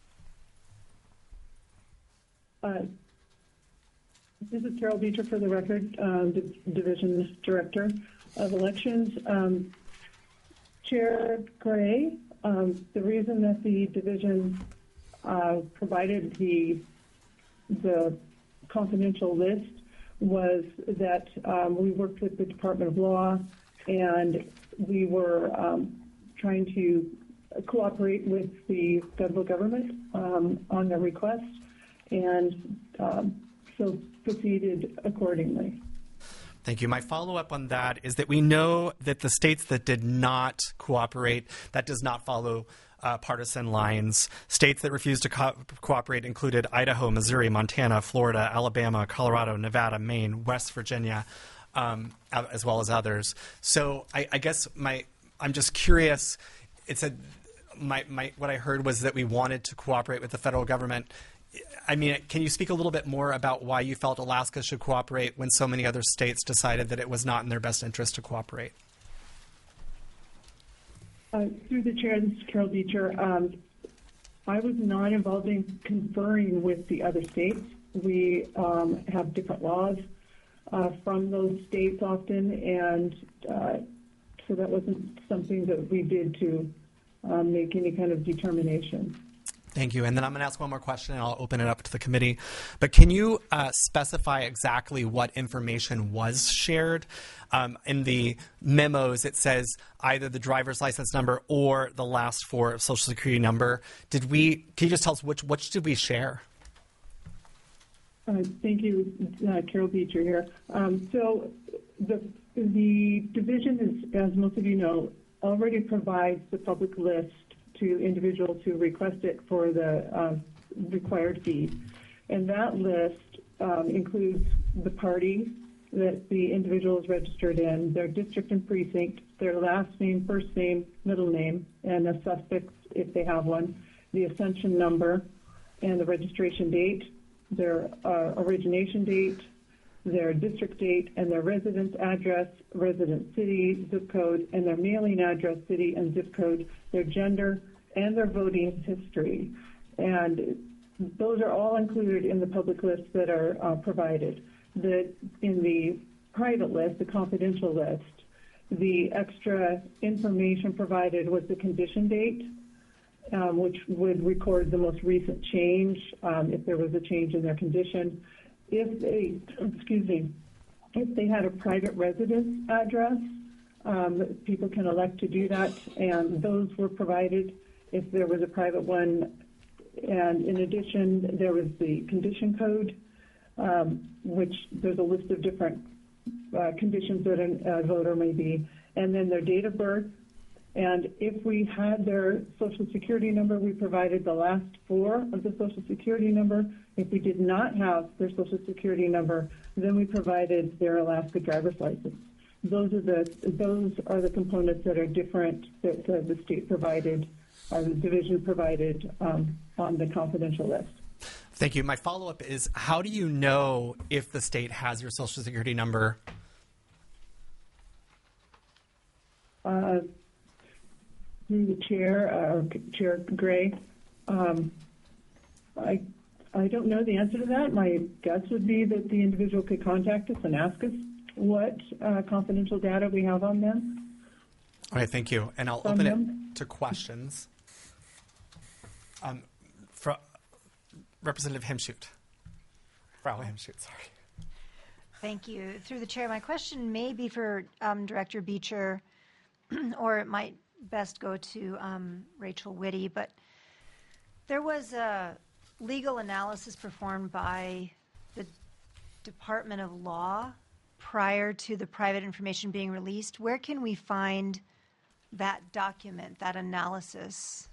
This is Carol Beecher for the record, Division Director of Elections. Chair Gray, the reason that the division provided the confidential list was that we worked with the Department of Law and we were trying to cooperate with the federal government on their request, and so proceeded accordingly. Thank you. My follow-up on that is that we know that the states that did not cooperate, that does not follow partisan lines. States that refused to cooperate included Idaho, Missouri, Montana, Florida, Alabama, Colorado, Nevada, Maine, West Virginia, as well as others. So I guess I'm just curious. It said what I heard was that we wanted to cooperate with the federal government. I mean, can you speak a little bit more about why you felt Alaska should cooperate when so many other states decided that it was not in their best interest to cooperate? Through the chair, this is Carol Beecher. I was not involved in conferring with the other states. We have different laws from those states often, and so that wasn't something that we did to make any kind of determination. Thank you. And then I'm going to ask one more question, and I'll open it up to the committee. But can you specify exactly what information was shared? In the memos, it says either the driver's license number or the last four of Social Security number. Can you just tell us which did we share? Thank you, Carol Beecher here. So the division, as most of you know, already provides the public list to individuals who request it for the required fee. And that list includes the party that the individual is registered in, their district and precinct, their last name, first name, middle name, and a suffix if they have one, the ascension number, and the registration date, their origination date, their district date, and their residence address, resident city, zip code, and their mailing address, city, and zip code, their gender, and their voting history. And those are all included in the public lists that are provided. In the private list, the confidential list, the extra information provided was the condition date, which would record the most recent change, if there was a change in their condition. If they had a private residence address, people can elect to do that, and those were provided. If there was a private one and in addition, there was the condition code, which there's a list of different conditions that a voter may be, and then their date of birth. And if we had their Social Security number, we provided the last four of the Social Security number. If we did not have their Social Security number, then we provided their Alaska driver's license. Those are the components that are different that the state provided, or the division provided on the confidential list. Thank you. My follow-up is, how do you know if the state has your Social Security number? Through the chair, Chair Gray. I don't know the answer to that. My guess would be that the individual could contact us and ask us what confidential data we have on them. All right, thank you. And I'll open it to questions. Representative Himschoot. Frau Himschoot, sorry. Thank you. Through the chair, my question may be for Director Beecher, or it might best go to Rachel Whitty, but there was a legal analysis performed by the Department of Law prior to the private information being released. Where can we find that document, that analysis?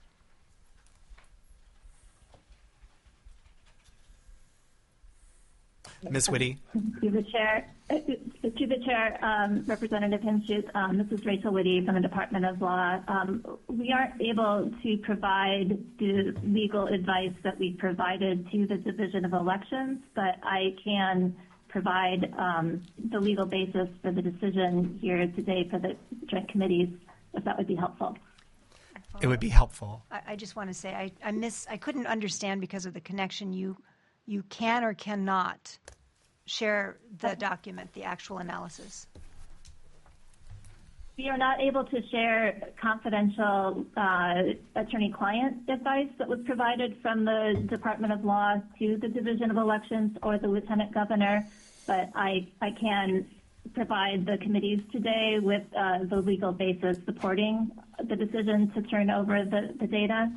Ms. Whitty. To the chair, Representative Himschoot, this is Rachel Whitty from the Department of Law. We aren't able to provide the legal advice that we provided to the Division of Elections, but I can provide the legal basis for the decision here today for the joint committees, if that would be helpful. It would be helpful. I just want to say I couldn't understand because of the connection. You can or cannot share the document, the actual analysis. We are not able to share confidential attorney-client advice that was provided from the Department of Law to the Division of Elections or the Lieutenant Governor, but I can provide the committees today with the legal basis supporting the decision to turn over the data.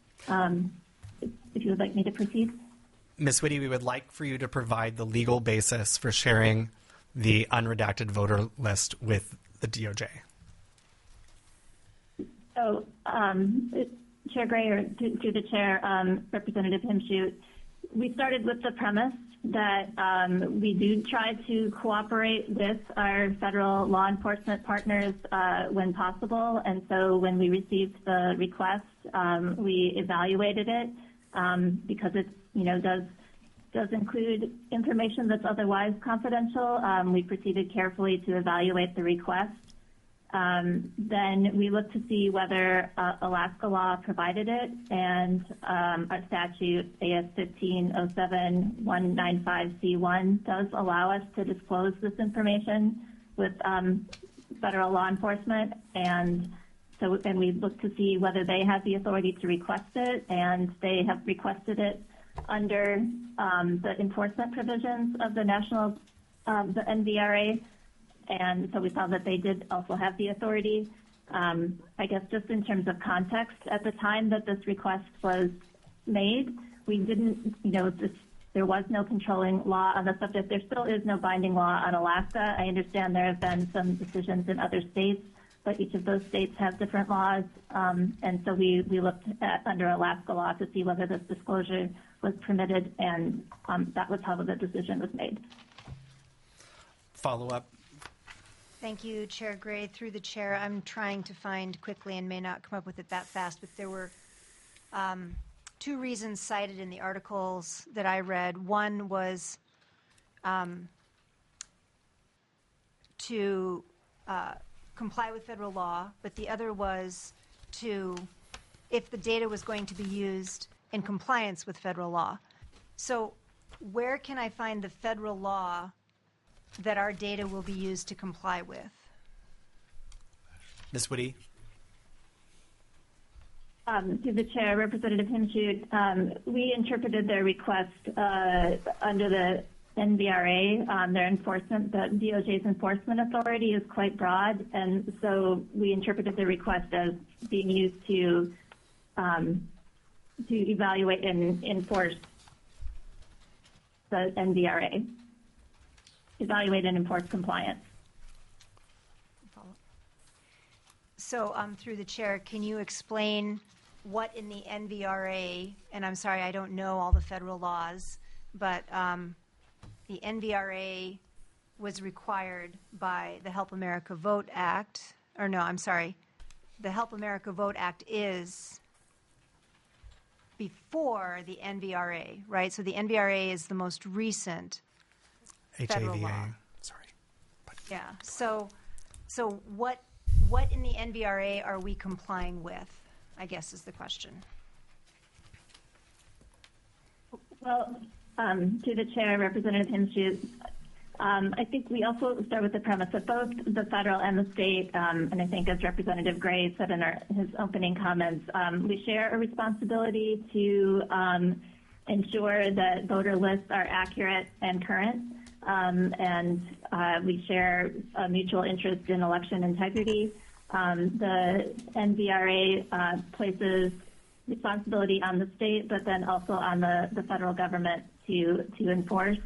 If you would like me to proceed. Ms. Whitty, we would like for you to provide the legal basis for sharing the unredacted voter list with the DOJ. So, Chair Gray, or to the Chair, Representative Himschoot, we started with the premise that we do try to cooperate with our federal law enforcement partners when possible, and so when we received the request, we evaluated it because it does include information that's otherwise confidential. We proceeded carefully to evaluate the request. Then we looked to see whether Alaska law provided it, and our statute AS 1507-195C1 does allow us to disclose this information with federal law enforcement, and we looked to see whether they have the authority to request it, and they have requested it under the enforcement provisions of the NVRA. And so we saw that they did also have the authority. I guess just in terms of context, at the time that this request was made, we didn't, there was no controlling law on the subject. There still is no binding law on Alaska. I understand there have been some decisions in other states, but each of those states have different laws. And so we looked at under Alaska law to see whether this disclosure was permitted, and that was how the decision was made. Follow up. Thank you, Chair Gray. Through the chair, I'm trying to find quickly and may not come up with it that fast, but there were two reasons cited in the articles that I read. One was to comply with federal law, but the other was if the data was going to be used in compliance with federal law. So where can I find the federal law that our data will be used to comply with? Ms. Whitty. To the Chair, Representative Himschoot, we interpreted their request under the NVRA. Their enforcement, the DOJ's enforcement authority is quite broad, and so we interpreted the request as being used to to evaluate and enforce the NVRA, evaluate and enforce compliance. So through the chair, can you explain what in the NVRA, and I'm sorry, I don't know all the federal laws, but the NVRA was required by the Help America Vote Act, or no, I'm sorry, the Help America Vote Act is before the NVRA, right? So the NVRA is the most recent federal law. HAVA. Sorry. Yeah. So what in the NVRA are we complying with, I guess is the question. Well, to the chair, Representative Himschoot, I think we also start with the premise that both the federal and the state, and I think as Representative Gray said in his opening comments, we share a responsibility to ensure that voter lists are accurate and current, and we share a mutual interest in election integrity. The NVRA places responsibility on the state, but then also on the federal government to enforce.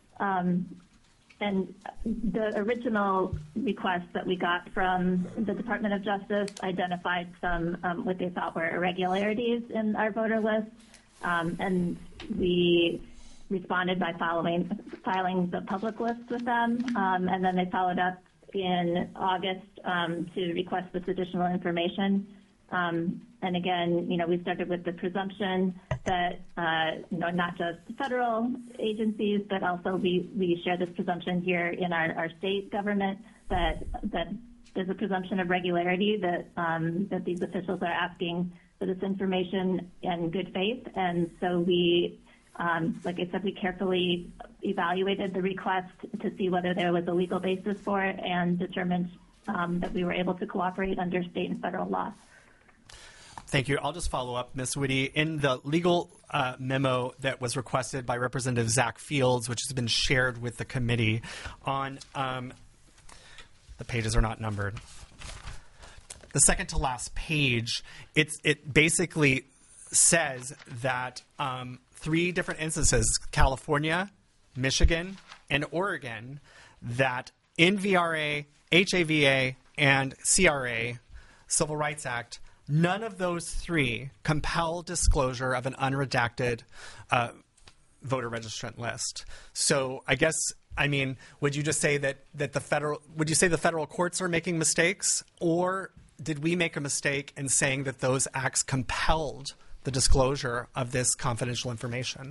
And the original request that we got from the Department of Justice identified some what they thought were irregularities in our voter list, and we responded by filing the public list with them, and then they followed up in August to request this additional information. And again, we started with the presumption that, not just federal agencies, but also we share this presumption here in our state government that there's a presumption of regularity that these officials are asking for this information in good faith. And so we, like I said, we carefully evaluated the request to see whether there was a legal basis for it and determined that we were able to cooperate under state and federal law. Thank you. I'll just follow up, Ms. Witte. In the legal memo that was requested by Representative Zach Fields, which has been shared with the committee on the pages are not numbered. The second to last page, it basically says that 3 different instances, California, Michigan, and Oregon, that in VRA, HAVA, and CRA, Civil Rights Act, none of those 3 compel disclosure of an unredacted voter registrant list. So I guess, would you just say that the federal courts are making mistakes, or did we make a mistake in saying that those acts compelled the disclosure of this confidential information?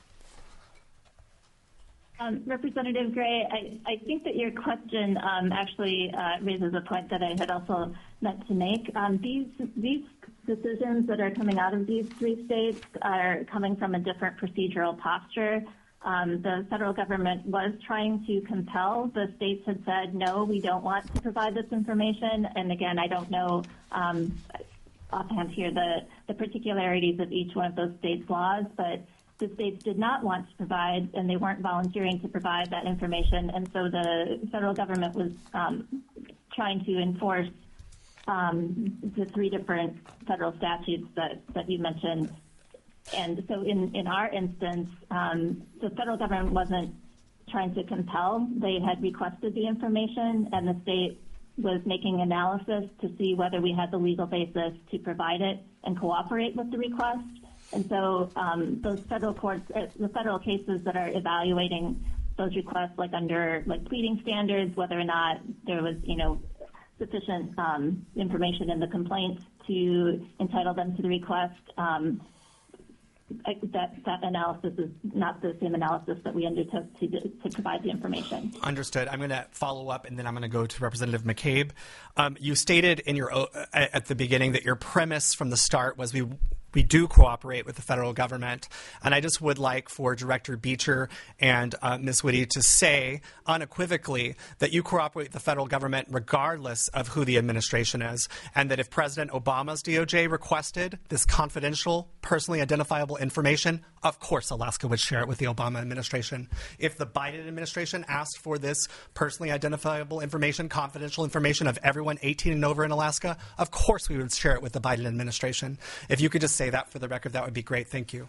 Representative Gray, I think that your question actually raises a point that I had also meant to make. These decisions that are coming out of these 3 states are coming from a different procedural posture. The federal government was trying to compel. The states had said, no, we don't want to provide this information. And again, I don't know offhand here the particularities of each one of those states' laws, but the states did not want to provide, and they weren't volunteering to provide that information. And so the federal government was trying to enforce the 3 different federal statutes that you mentioned. And so in our instance, the federal government wasn't trying to compel. They had requested the information, and the state was making analysis to see whether we had the legal basis to provide it and cooperate with the request. And so those federal courts, the federal cases that are evaluating those requests, under pleading standards, whether or not there was, sufficient information in the complaint to entitle them to the request, that analysis is not the same analysis that we undertook to provide the information. Understood. I'm going to follow up, and then I'm going to go to Representative McCabe. You stated in your at the beginning that your premise from the start was we do cooperate with the federal government. And I just would like for Director Beecher and Ms. Witte to say unequivocally that you cooperate with the federal government regardless of who the administration is, and that if President Obama's DOJ requested this confidential, personally identifiable information, of course Alaska would share it with the Obama administration. If the Biden administration asked for this personally identifiable information, confidential information of everyone 18 and over in Alaska, of course we would share it with the Biden administration. If you could just say say that for the record, that would be great. Thank you.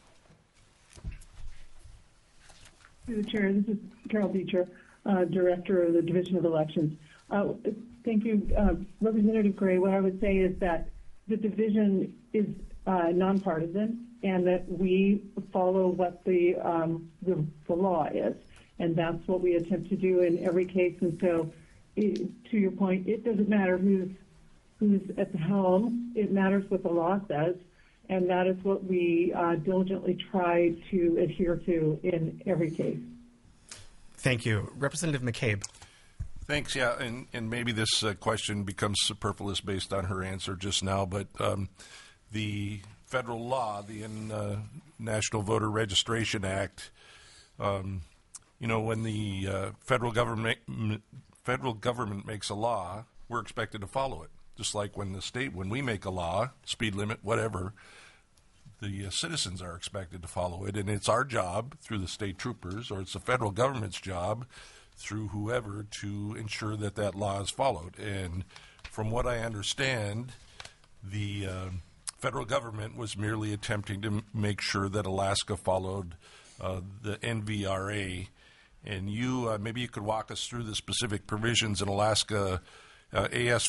Through the chair, this is Carol Beecher, Director of the Division of Elections. Thank you, Representative Gray. What I would say is that the division is nonpartisan, and that we follow what the law is, and that's what we attempt to do in every case. And so, to your point, it doesn't matter who's at the helm. It matters what the law says, and that is what we diligently try to adhere to in every case. Thank you. Representative McCabe. Thanks. Yeah, and maybe this question becomes superfluous based on her answer just now, but the federal law, the National Voter Registration Act, when the federal government makes a law, we're expected to follow it. Just like when we make a law, speed limit, whatever, the citizens are expected to follow it, and it's our job through the state troopers, or it's the federal government's job through whoever to ensure that that law is followed. And from what I understand, the federal government was merely attempting to make sure that Alaska followed the NVRA. And maybe you could walk us through the specific provisions in Alaska AS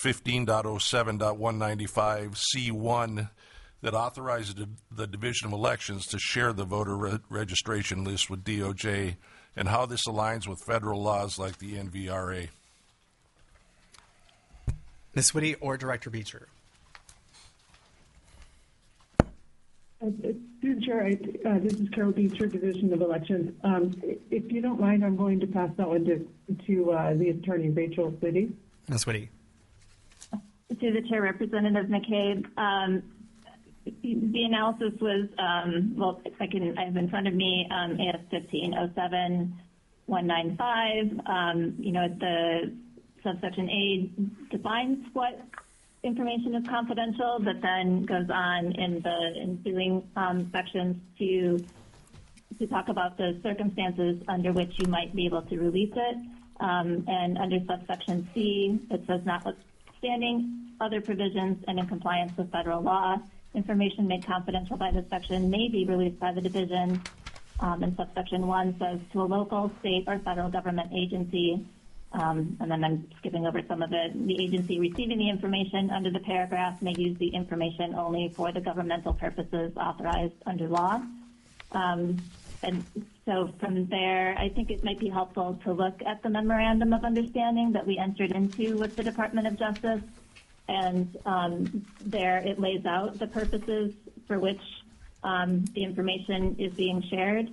15.07.195C1 that authorizes the Division of Elections to share the voter registration list with DOJ, and how this aligns with federal laws like the NVRA. Ms. Witte or Director Beecher? Through the chair, this is Carol Beecher, Division of Elections. If you don't mind, I'm going to pass that one to the attorney, Rachel Witte. Ms. Witte. To the chair, Representative McCabe. The analysis was, I have in front of me AS 15.07.195. The subsection A defines what information is confidential, but then goes on in the ensuing sections to talk about the circumstances under which you might be able to release it. And under subsection C, it says notwithstanding other provisions and in compliance with federal law, information made confidential by this section may be released by the division. And subsection 1 says to a local, state, or federal government agency. And then I'm skipping over some of it. The agency receiving the information under the paragraph may use the information only for the governmental purposes authorized under law. And so from there, I think it might be helpful to look at the memorandum of understanding that we entered into with the Department of Justice. And there it lays out the purposes for which the information is being shared.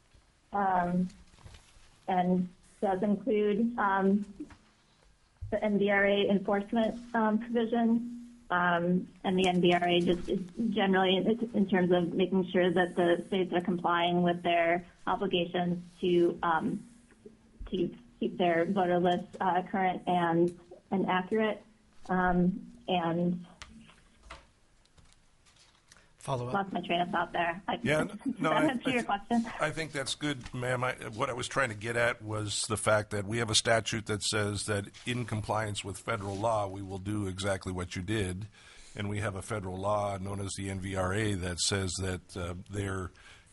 And does include the NVRA enforcement provision, and the NVRA just generally in terms of making sure that the states are complying with their obligations to keep their voter lists current and accurate. And follow up. Lost my train of thought there. Your question. I think that's good, ma'am. What I was trying to get at was the fact that we have a statute that says that in compliance with federal law, we will do exactly what you did, and we have a federal law known as the NVRA that says that they're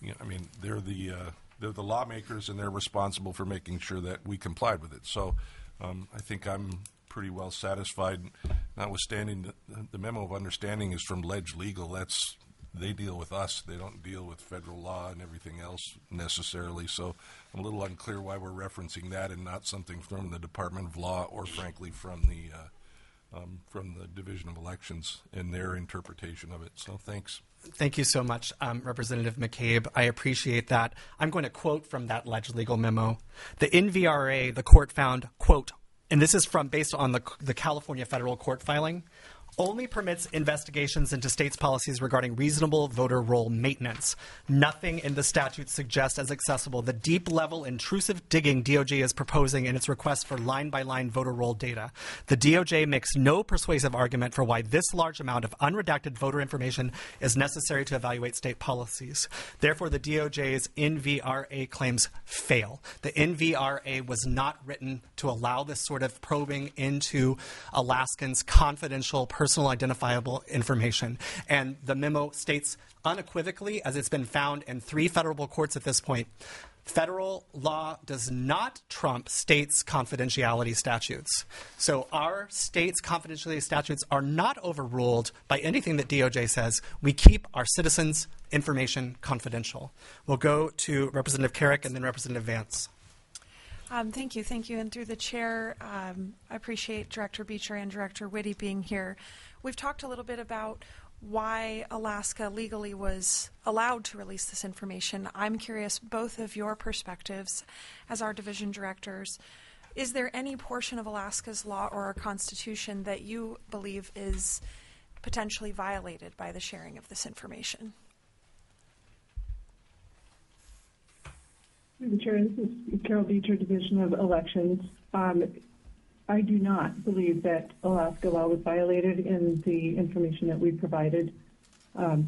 the lawmakers and they're responsible for making sure that we complied with it. So I think I'm pretty well satisfied. Notwithstanding, the memo of understanding is from Ledge Legal. They deal with us. They don't deal with federal law and everything else necessarily. So I'm a little unclear why we're referencing that and not something from the Department of Law or, frankly, from the Division of Elections and their interpretation of it. So thanks. Thank you so much, Representative McCabe. I appreciate that. I'm going to quote from that Ledge Legal memo. The NVRA, the court found, quote, and this is based on the California federal court filing, only permits investigations into states' policies regarding reasonable voter roll maintenance. Nothing in the statute suggests as accessible the deep-level intrusive digging DOJ is proposing in its request for line-by-line voter roll data. The DOJ makes no persuasive argument for why this large amount of unredacted voter information is necessary to evaluate state policies. Therefore, the DOJ's NVRA claims fail. The NVRA was not written to allow this sort of probing into Alaskans' confidential personal personal identifiable information. And the memo states unequivocally, as it's been found in 3 federal courts at this point, federal law does not trump states' confidentiality statutes. So our states' confidentiality statutes are not overruled by anything that DOJ says. We keep our citizens' information confidential. We'll go to Representative Carrick and then Representative Vance. Thank you. And through the chair, I appreciate Director Beecher and Director Witte being here. We've talked a little bit about why Alaska legally was allowed to release this information. I'm curious, both of your perspectives as our division directors. Is there any portion of Alaska's law or our constitution that you believe is potentially violated by the sharing of this information? Through the chair, this is Carol Beecher, Division of Elections. I do not believe that Alaska law was violated in the information that we provided. Through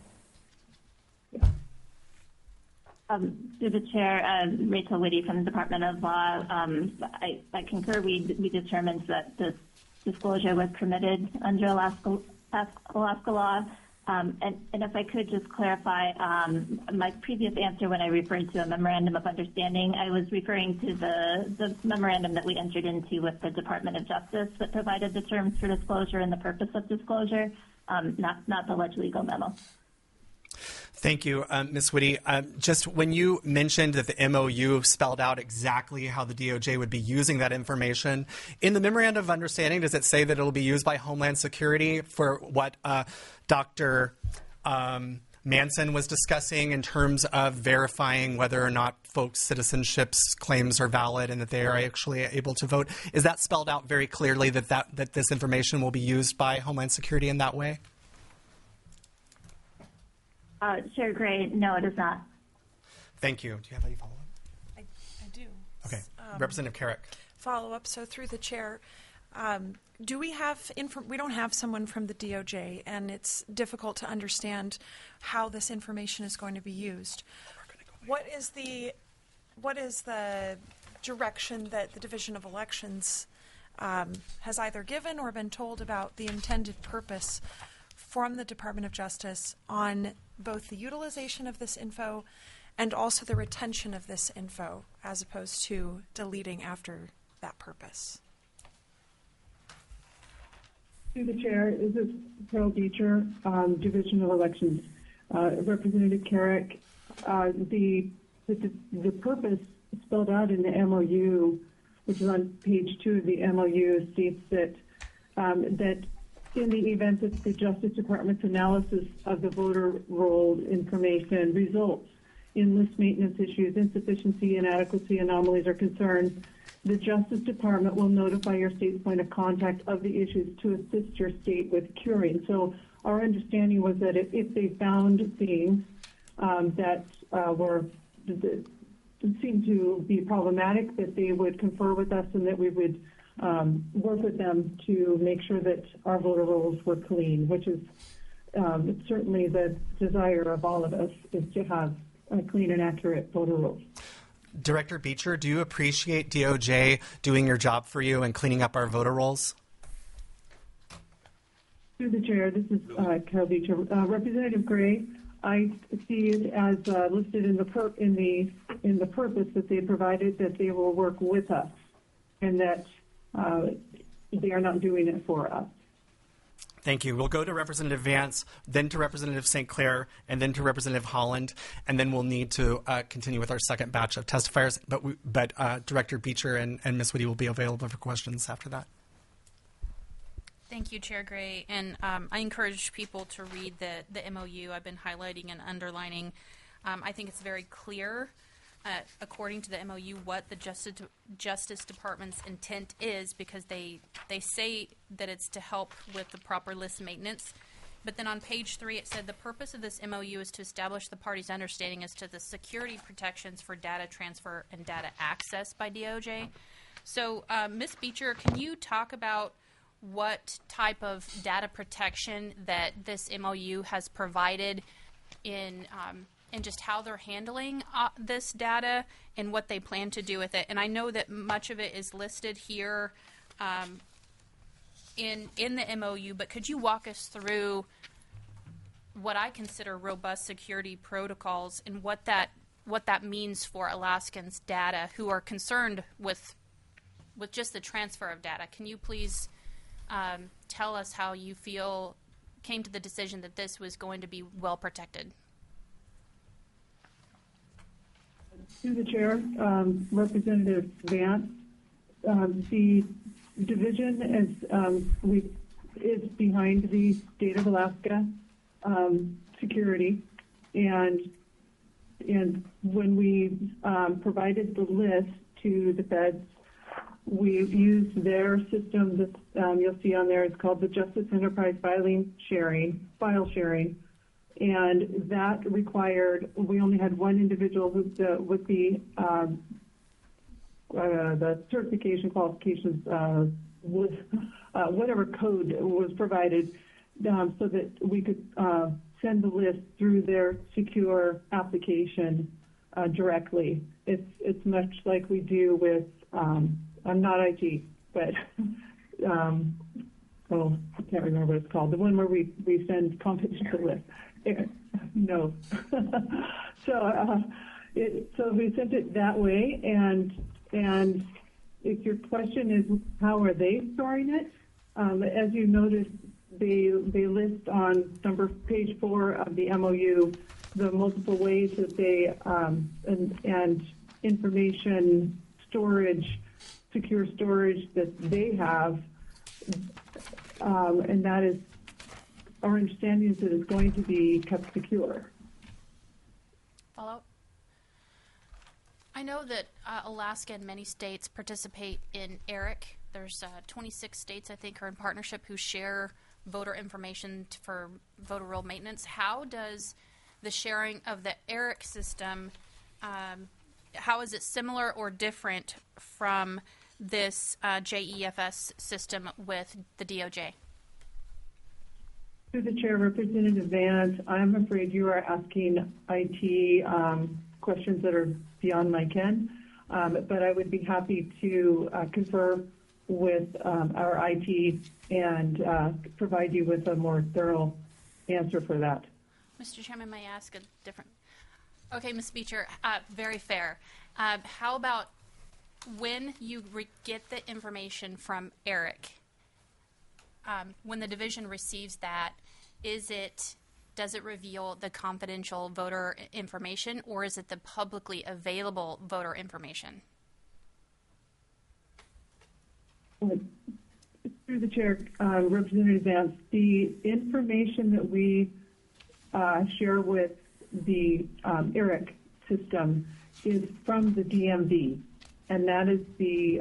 the chair, Rachel Witte from the Department of Law, I concur. We determined that this disclosure was permitted under Alaska law. And if I could just clarify, my previous answer when I referred to a memorandum of understanding, I was referring to the memorandum that we entered into with the Department of Justice that provided the terms for disclosure and the purpose of disclosure, not the alleged legal memo. Thank you, Ms. Witte. Just when you mentioned that the MOU spelled out exactly how the DOJ would be using that information, in the Memorandum of Understanding, does it say that it will be used by Homeland Security for what Dr. Manson was discussing in terms of verifying whether or not folks' citizenship claims are valid and that they are actually able to vote? Is that spelled out very clearly that this information will be used by Homeland Security in that way? Chair Gray, no, it is not. Thank you. Do you have any follow-up? I do. Okay. Representative Carrick. Follow-up. So through the chair, do we have we don't have someone from the DOJ, and it's difficult to understand how this information is going to be used. What is the direction that the Division of Elections has either given or been told about the intended purpose from the Department of Justice on both the utilization of this info and also the retention of this info as opposed to deleting after that purpose? Through the chair, this is Carol Beecher, Division of Elections. Representative Carrick, the purpose spelled out in the MOU, which is on page 2 of the MOU, states that that in the event that the Justice Department's analysis of the voter roll information results in list maintenance issues, insufficiency, inadequacy, anomalies, or concerns, the Justice Department will notify your state's point of contact of the issues to assist your state with curing. So our understanding was that if they found things that seemed to be problematic, that they would confer with us and that we would work with them to make sure that our voter rolls were clean, which is certainly the desire of all of us, is to have clean and accurate voter rolls. Director Beecher, do you appreciate DOJ doing your job for you and cleaning up our voter rolls? Through the chair, this is Carol Beecher. Representative Gray, I see it as listed in the purpose that they provided that they will work with us, and that they are not doing it for us. Thank you. We'll go to Representative Vance, then to Representative St. Clair, and then to Representative Holland, and then we'll need to continue with our second batch of testifiers. But Director Beecher and Ms. Witte will be available for questions after that. Thank you, Chair Gray. And I encourage people to read the MOU. I've been highlighting and underlining. I think it's very clear, according to the MOU, what the Justice Department's intent is, because they say that it's to help with the proper list maintenance. But then on page 3, it said the purpose of this MOU is to establish the parties' understanding as to the security protections for data transfer and data access by DOJ. So, Ms. Beecher, can you talk about what type of data protection that this MOU has provided in just how they're handling this data and what they plan to do with it? And I know that much of it is listed here in the MOU, but could you walk us through what I consider robust security protocols and what that means for Alaskans' data who are concerned with just the transfer of data? Can you please tell us how you came to the decision that this was going to be well protected? Through the chair, Representative Vance, the division is behind the state of Alaska security, and when we provided the list to the feds, we used their system that you'll see on there. It's called the Justice Enterprise File Sharing, and that required, we only had one individual with the certification qualifications whatever code was provided, so that we could send the list through their secure application directly. It's much like we do with, I'm not IT, but I can't remember what it's called. The one where we send confidential lists. No. So we sent it that way, and if your question is how are they storing it, as you noticed, they list on page 4 of the MOU the multiple ways that they and information storage, secure storage that they have, and that is our understanding is that it's going to be kept secure. Follow-up? I know that Alaska and many states participate in ERIC. There's 26 states, I think, are in partnership who share voter information for voter roll maintenance. How does the sharing of the ERIC system, how is it similar or different from this JEFS system with the DOJ? Through the chair, Representative Vance, I'm afraid you are asking IT questions that are beyond my ken, but I would be happy to confer with our IT and provide you with a more thorough answer for that. Mr. Chairman, may I ask a different? Okay, Ms. Beecher, very fair. How about when you get the information from ERIC, when the division receives that, does it reveal the confidential voter information, or is it the publicly available voter information? Through the chair, Representative Vance, the information that we share with the ERIC system is from the DMV, and that is the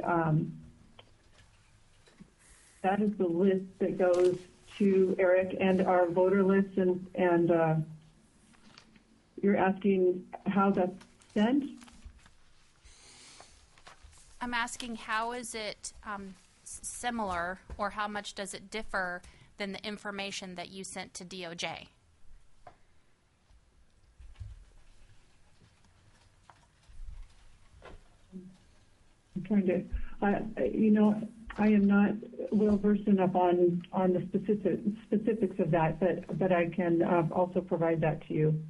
list that goes to ERIC and our voter lists, and you're asking how that's sent? I'm asking how is it similar, or how much does it differ than the information that you sent to DOJ? I'm trying to, I am not well versed enough on the specifics of that, but I can also provide that to you.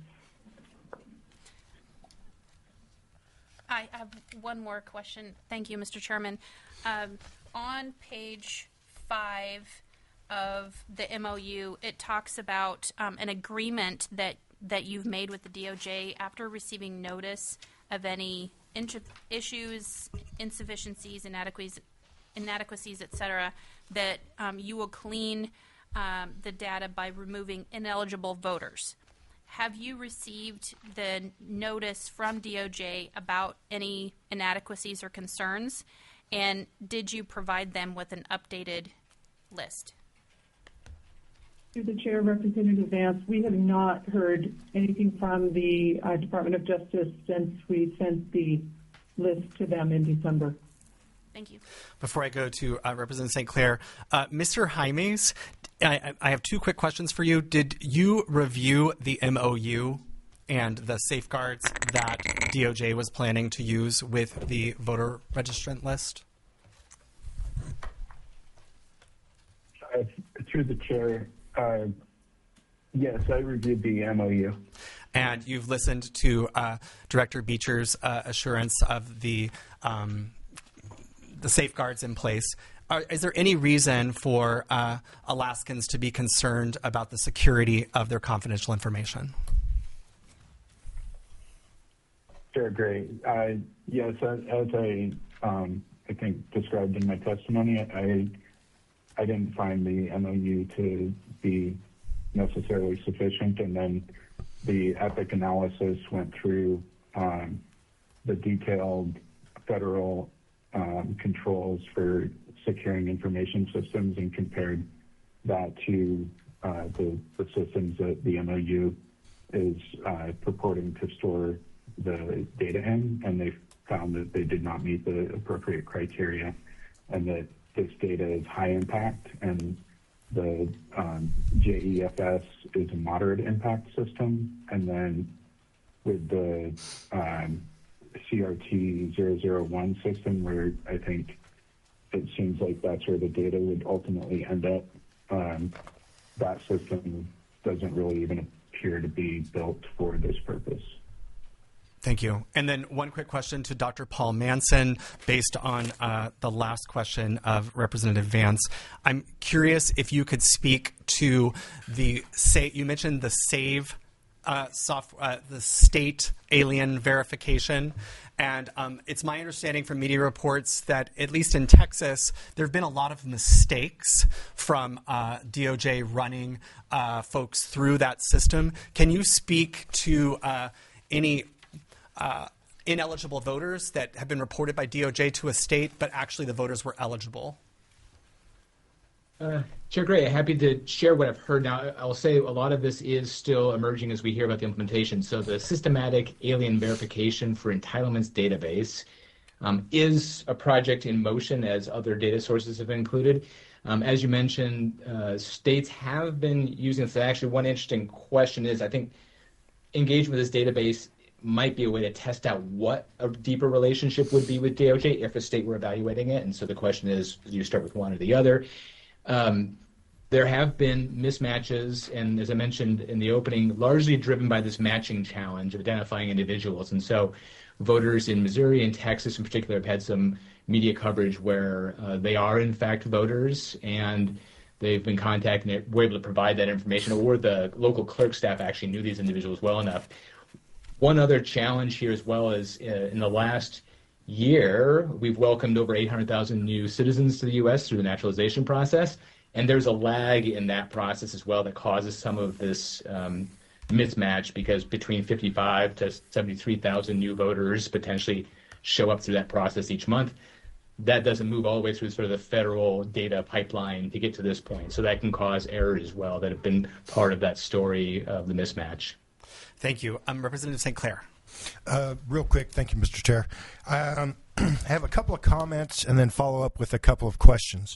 I have one more question. Thank you, Mr. Chairman. On page 5 of the MOU, it talks about an agreement that you've made with the DOJ after receiving notice of any issues, insufficiencies, inadequacies, etc., that you will clean the data by removing ineligible voters. Have you received the notice from DOJ about any inadequacies or concerns, and did you provide them with an updated list? Through the chair, Representative Vance, we have not heard anything from the Department of Justice since we sent the list to them in December. Thank you. Before I go to Representative St. Clair, Mr. Jaimes, I have two quick questions for you. Did you review the MOU and the safeguards that DOJ was planning to use with the voter registrant list? Through the chair, yes, I reviewed the MOU. And you've listened to Director Beecher's assurance of the safeguards in place. Is there any reason for Alaskans to be concerned about the security of their confidential information? Sure, great. Yes, as I think described in my testimony, I didn't find the MOU to be necessarily sufficient, and then the EPIC analysis went through the detailed federal controls for securing information systems and compared that to the systems that the MOU is purporting to store the data in, and they found that they did not meet the appropriate criteria, and that this data is high impact, and the JEFS is a moderate impact system, and then with the CRT 001 system, where I think it seems like that's where the data would ultimately end up, that system doesn't really even appear to be built for this purpose. Thank you. And then one quick question to Dr. Paul Manson based on the last question of Representative Vance. I'm curious if you could speak to you mentioned the SAVE software, the state alien verification. And it's my understanding from media reports that, at least in Texas, there have been a lot of mistakes from DOJ running folks through that system. Can you speak to any ineligible voters that have been reported by DOJ to a state, but actually the voters were eligible? Chair Gray, happy to share what I've heard. Now, I'll say a lot of this is still emerging as we hear about the implementation. So the Systematic Alien Verification for Entitlements database is a project in motion, as other data sources have included. As you mentioned, states have been using this. Actually, one interesting question is, I think engagement with this database might be a way to test out what a deeper relationship would be with DOJ if a state were evaluating it. And so the question is, do you start with one or the other? There have been mismatches, and as I mentioned in the opening, largely driven by this matching challenge of identifying individuals. And so voters in Missouri and Texas in particular have had some media coverage where they are in fact voters, and they've been contacted and were able to provide that information, or the local clerk staff actually knew these individuals well enough. One other challenge here as well is in the last year, we've welcomed over 800,000 new citizens to the U.S. through the naturalization process, and there's a lag in that process as well that causes some of this mismatch, because between 55 to 73,000 new voters potentially show up through that process each month. That doesn't move all the way through sort of the federal data pipeline to get to this point, so that can cause errors as well that have been part of that story of the mismatch. Thank you. Representative St. Clair. Real quick, thank you, Mr. Chair. I have a couple of comments and then follow up with a couple of questions.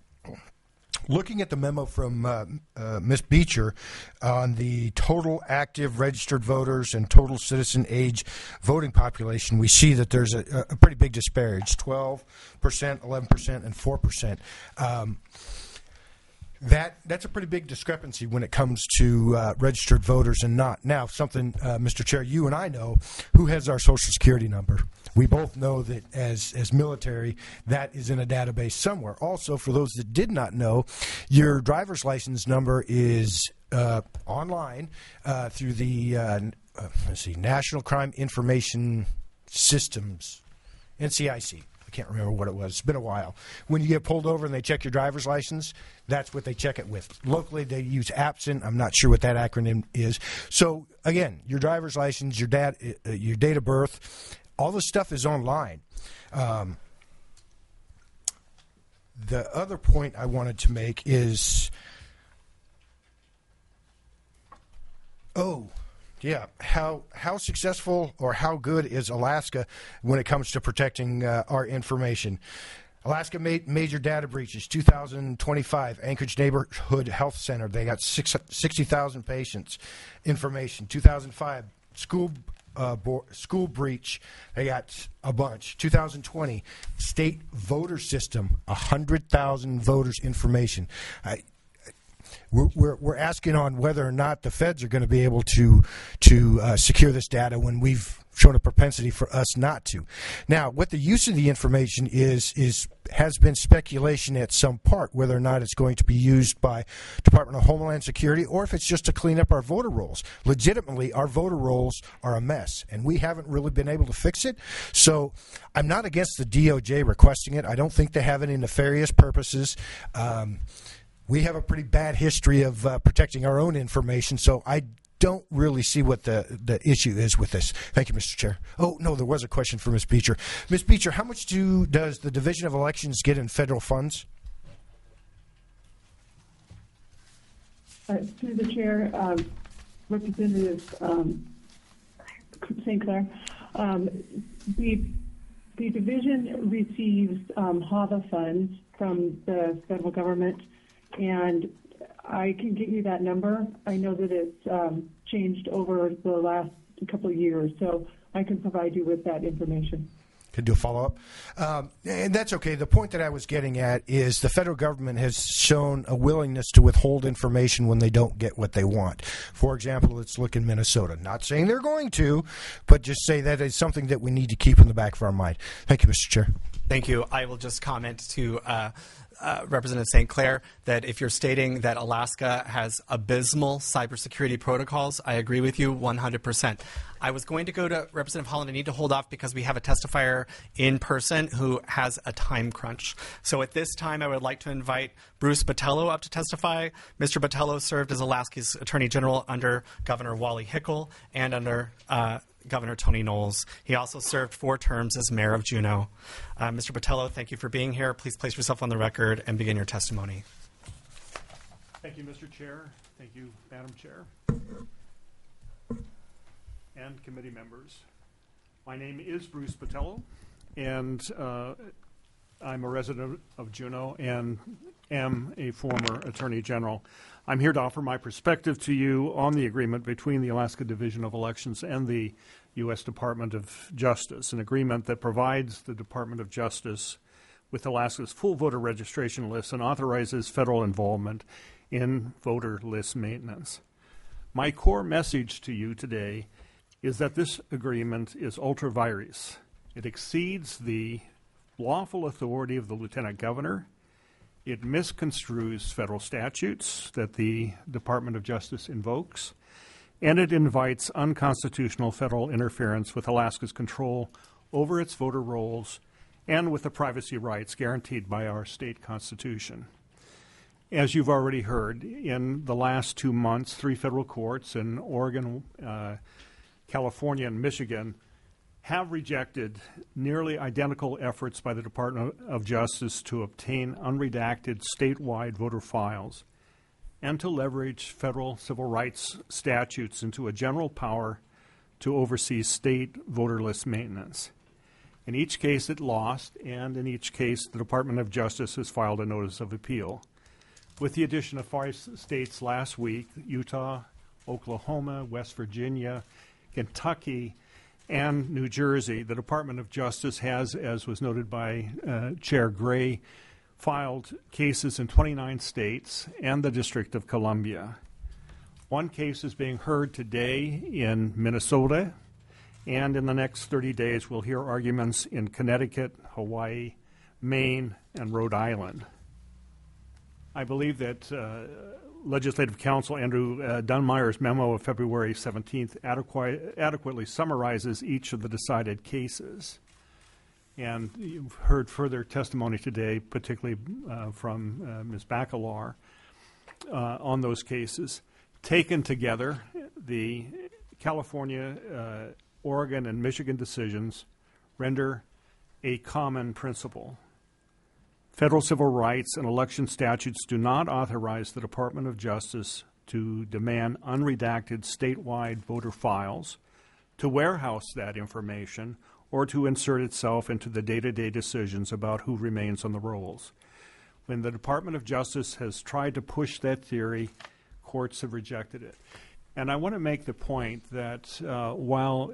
Looking at the memo from Ms. Beecher on the total active registered voters and total citizen age voting population, we see that there's a pretty big disparity. 12%, 11%, and 4%. That's a pretty big discrepancy when it comes to registered voters and not. Now, something, Mr. Chair, you and I know, who has our Social Security number. We both know that as military, that is in a database somewhere. Also, for those that did not know, your driver's license number is online through the National Crime Information Systems, NCIC. I can't remember what it was. It's been a while. When you get pulled over and they check your driver's license, that's what they check it with. Locally, they use APSIN. I'm not sure what that acronym is. So, again, your driver's license, your date of birth, all this stuff is online. The other point I wanted to make is, how successful or how good is Alaska when it comes to protecting our information? Alaska major data breaches, 2025, Anchorage Neighborhood Health Center, they got 60,000 patients information. 2005, school school breach, they got a bunch. 2020, state voter system, 100,000 voters' information. We're asking on whether or not the feds are going to be able to secure this data when we've shown a propensity for us not to. Now, what the use of the information has been speculation at some part, whether or not it's going to be used by Department of Homeland Security or if it's just to clean up our voter rolls. Legitimately, our voter rolls are a mess, and we haven't really been able to fix it. So I'm not against the DOJ requesting it. I don't think they have any nefarious purposes. We have a pretty bad history of protecting our own information, so I don't really see what the issue is with this. Thank you, Mr. Chair. Oh, no, there was a question for Ms. Beecher. Ms. Beecher, how much does the Division of Elections get in federal funds? Through the chair, Representative St. Clair, the division receives HAVA funds from the federal government, and I can get you that number. I know that it's changed over the last couple of years, so I can provide you with that information. Could do a follow-up. And that's okay. The point that I was getting at is the federal government has shown a willingness to withhold information when they don't get what they want. For example, let's look in Minnesota. Not saying they're going to, but just say that is something that we need to keep in the back of our mind. Thank you, Mr. Chair. Thank you. I will just comment to Representative St. Clair that if you're stating that Alaska has abysmal cybersecurity protocols, I agree with you 100%. I was going to go to Representative Holland. I need to hold off because we have a testifier in person who has a time crunch. So at this time, I would like to invite Bruce Botelho up to testify. Mr. Botelho served as Alaska's Attorney General under Governor Wally Hickel and under Governor Tony Knowles. He also served 4 terms as mayor of Juneau. Mr. Botelho, thank you for being here. Please place yourself on the record and begin your testimony. Thank you, Mr. Chair. Thank you, Madam Chair. And committee members. My name is Bruce Botelho, and I'm a resident of Juneau and am a former Attorney General. I'm here to offer my perspective to you on the agreement between the Alaska Division of Elections and the U.S. Department of Justice, an agreement that provides the Department of Justice with Alaska's full voter registration list and authorizes federal involvement in voter list maintenance. My core message to you today is that this agreement is ultra vires. It exceeds the lawful authority of the Lieutenant Governor. It misconstrues federal statutes that the Department of Justice invokes, and it invites unconstitutional federal interference with Alaska's control over its voter rolls and with the privacy rights guaranteed by our state constitution. As you've already heard, in the last 2 months, 3 federal courts in Oregon, California, and Michigan have rejected nearly identical efforts by the Department of Justice to obtain unredacted statewide voter files and to leverage federal civil rights statutes into a general power to oversee state voter list maintenance. In each case, it lost, and in each case, the Department of Justice has filed a notice of appeal. With the addition of 5 states last week, Utah, Oklahoma, West Virginia, Kentucky, and New Jersey, the Department of Justice has, as was noted by Chair Gray, filed cases in 29 states and the District of Columbia. 1 case is being heard today in Minnesota, and in the next 30 days we'll hear arguments in Connecticut, Hawaii, Maine, and Rhode Island. I believe that Legislative Counsel Andrew Dunmeyer's memo of February 17th adequately summarizes each of the decided cases. And you've heard further testimony today, particularly from Ms. Bacalar, on those cases. Taken together, the California, Oregon, and Michigan decisions render a common principle. Federal civil rights and election statutes do not authorize the Department of Justice to demand unredacted statewide voter files, to warehouse that information, or to insert itself into the day-to-day decisions about who remains on the rolls. When the Department of Justice has tried to push that theory, courts have rejected it. And I want to make the point that while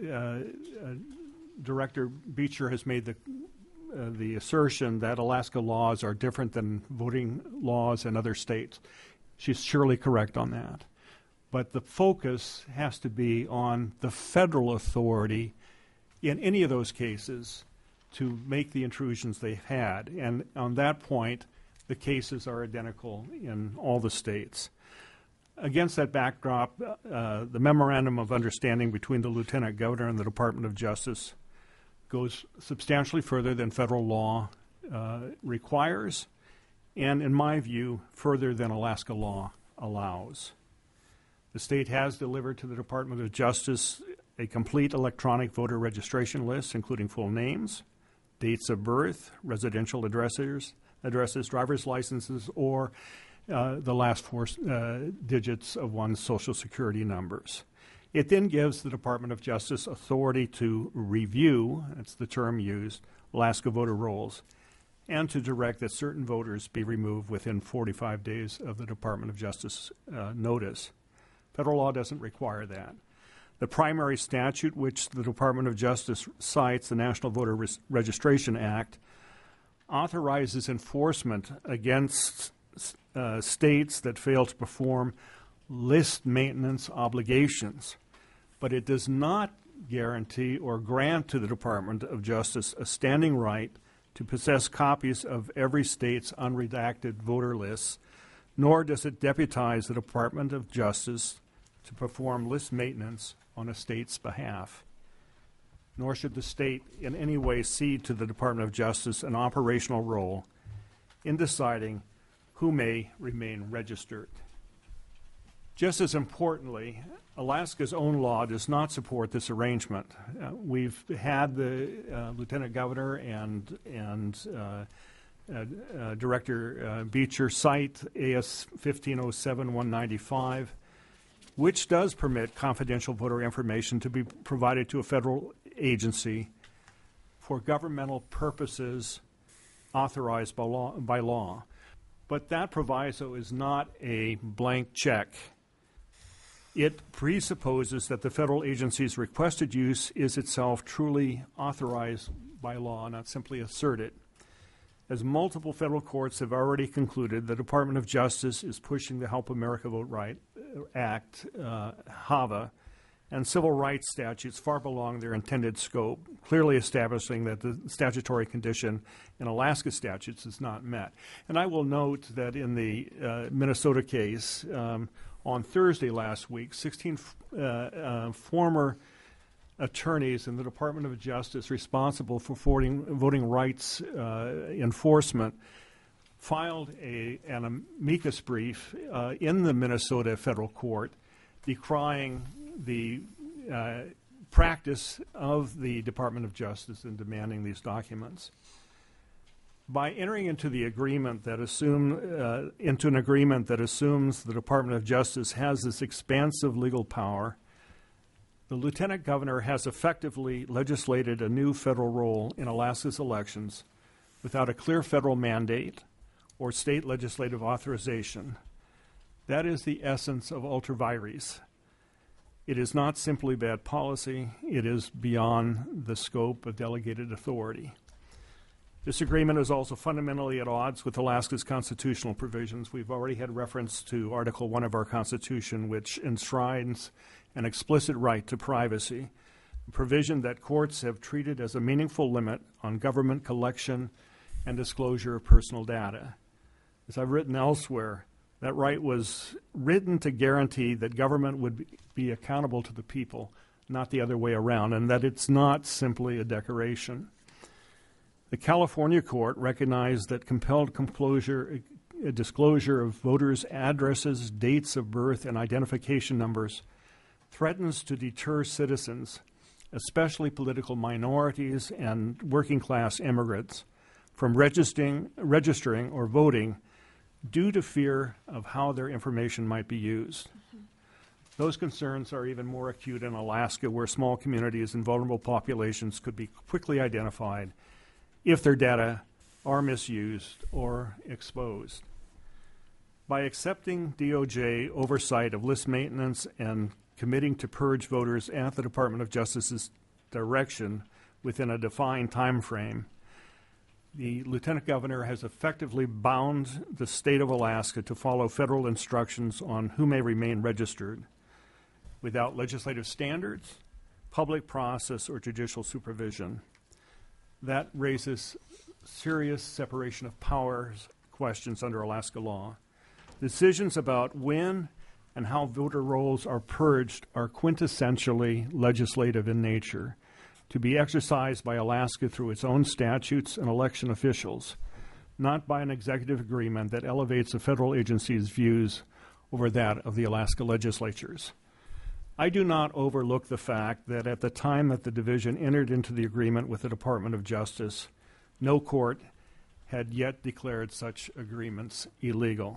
Director Beecher has made the assertion that Alaska laws are different than voting laws in other states, she's surely correct on that. But the focus has to be on the federal authority in any of those cases to make the intrusions they've had. And on that point, the cases are identical in all the states. Against that backdrop, the Memorandum of Understanding between the Lieutenant Governor and the Department of Justice goes substantially further than federal law requires, and in my view, further than Alaska law allows. The state has delivered to the Department of Justice a complete electronic voter registration list, including full names, dates of birth, residential addresses, driver's licenses, or the last four digits of one's Social Security numbers. It then gives the Department of Justice authority to review, that's the term used, Alaska voter rolls, and to direct that certain voters be removed within 45 days of the Department of Justice notice. Federal law doesn't require that. The primary statute which the Department of Justice cites, the National Voter Registration Act, authorizes enforcement against states that fail to perform list maintenance obligations, but it does not guarantee or grant to the Department of Justice a standing right to possess copies of every state's unredacted voter lists, nor does it deputize the Department of Justice to perform list maintenance on a state's behalf. Nor should the state in any way cede to the Department of Justice an operational role in deciding who may remain registered. Just as importantly, Alaska's own law does not support this arrangement. We've had the Lieutenant Governor and Director Beecher cite AS 1507-195, which does permit confidential voter information to be provided to a federal agency for governmental purposes authorized by law. But that proviso is not a blank check. It presupposes that the federal agency's requested use is itself truly authorized by law, not simply asserted. As multiple federal courts have already concluded, the Department of Justice is pushing the Help America Vote Right Act, HAVA, and civil rights statutes far beyond their intended scope, clearly establishing that the statutory condition in Alaska statutes is not met. And I will note that in the Minnesota case, on Thursday last week, 16 former attorneys in the Department of Justice responsible for voting rights enforcement filed an amicus brief in the Minnesota federal court decrying the practice of the Department of Justice in demanding these documents. By entering into the agreement that assumes the Department of Justice has this expansive legal power, the Lieutenant Governor has effectively legislated a new federal role in Alaska's elections without a clear federal mandate or state legislative authorization. That is the essence of ultra vires. It is not simply bad policy, it is beyond the scope of delegated authority. This agreement is also fundamentally at odds with Alaska's constitutional provisions. We've already had reference to Article 1 of our Constitution, which enshrines an explicit right to privacy, a provision that courts have treated as a meaningful limit on government collection and disclosure of personal data. As I've written elsewhere, that right was written to guarantee that government would be accountable to the people, not the other way around, and that it's not simply a decoration. The California court recognized that compelled disclosure of voters' addresses, dates of birth, and identification numbers threatens to deter citizens, especially political minorities and working-class immigrants, from registering or voting due to fear of how their information might be used. Those concerns are even more acute in Alaska, where small communities and vulnerable populations could be quickly identified if their data are misused or exposed. By accepting DOJ oversight of list maintenance and committing to purge voters at the Department of Justice's direction within a defined time frame, the Lieutenant Governor has effectively bound the state of Alaska to follow federal instructions on who may remain registered without legislative standards, public process, or judicial supervision. That raises serious separation of powers questions under Alaska law. Decisions about when and how voter rolls are purged are quintessentially legislative in nature, to be exercised by Alaska through its own statutes and election officials, not by an executive agreement that elevates a federal agency's views over that of the Alaska legislatures. I do not overlook the fact that at the time that the division entered into the agreement with the Department of Justice, no court had yet declared such agreements illegal.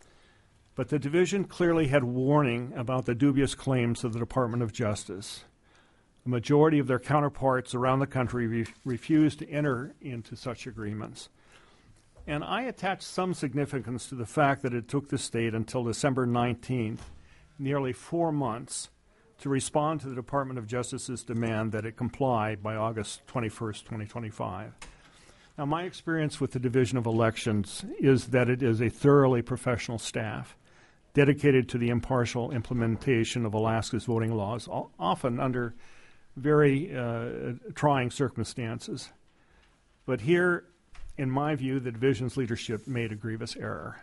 But the division clearly had warning about the dubious claims of the Department of Justice. A majority of their counterparts around the country refused to enter into such agreements. And I attach some significance to the fact that it took the state until December 19th, nearly 4 months, to respond to the Department of Justice's demand that it comply by August 21st, 2025. Now, my experience with the Division of Elections is that it is a thoroughly professional staff dedicated to the impartial implementation of Alaska's voting laws, often under very trying circumstances. But here, in my view, the division's leadership made a grievous error.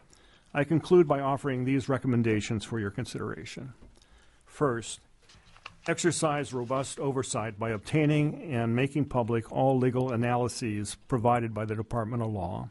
I conclude by offering these recommendations for your consideration. First, exercise robust oversight by obtaining and making public all legal analyses provided by the Department of Law.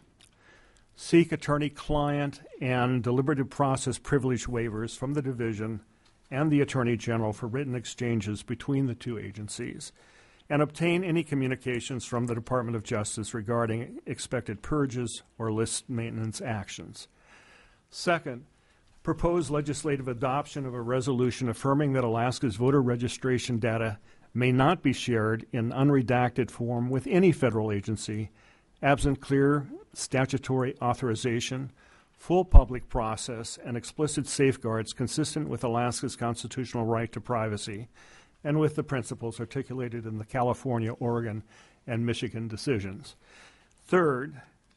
Seek attorney-client and deliberative process privilege waivers from the division and the Attorney General for written exchanges between the two agencies, and obtain any communications from the Department of Justice regarding expected purges or list maintenance actions. Second, propose legislative adoption of a resolution affirming that Alaska's voter registration data may not be shared in unredacted form with any federal agency, absent clear statutory authorization, full public process, and explicit safeguards consistent with Alaska's constitutional right to privacy and with the principles articulated in the California, Oregon, and Michigan decisions. Third,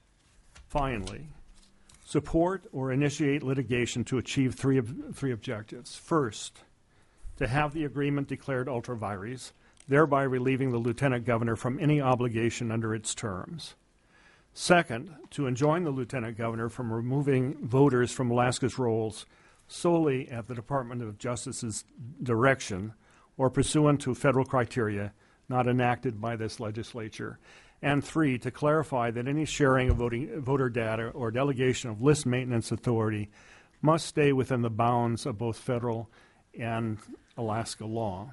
finally, support or initiate litigation to achieve three objectives. First, to have the agreement declared ultra vires, thereby relieving the Lieutenant Governor from any obligation under its terms. Second, to enjoin the Lieutenant Governor from removing voters from Alaska's rolls solely at the Department of Justice's direction or pursuant to federal criteria not enacted by this legislature. And three, to clarify that any sharing of voter data or delegation of list maintenance authority must stay within the bounds of both federal and Alaska law.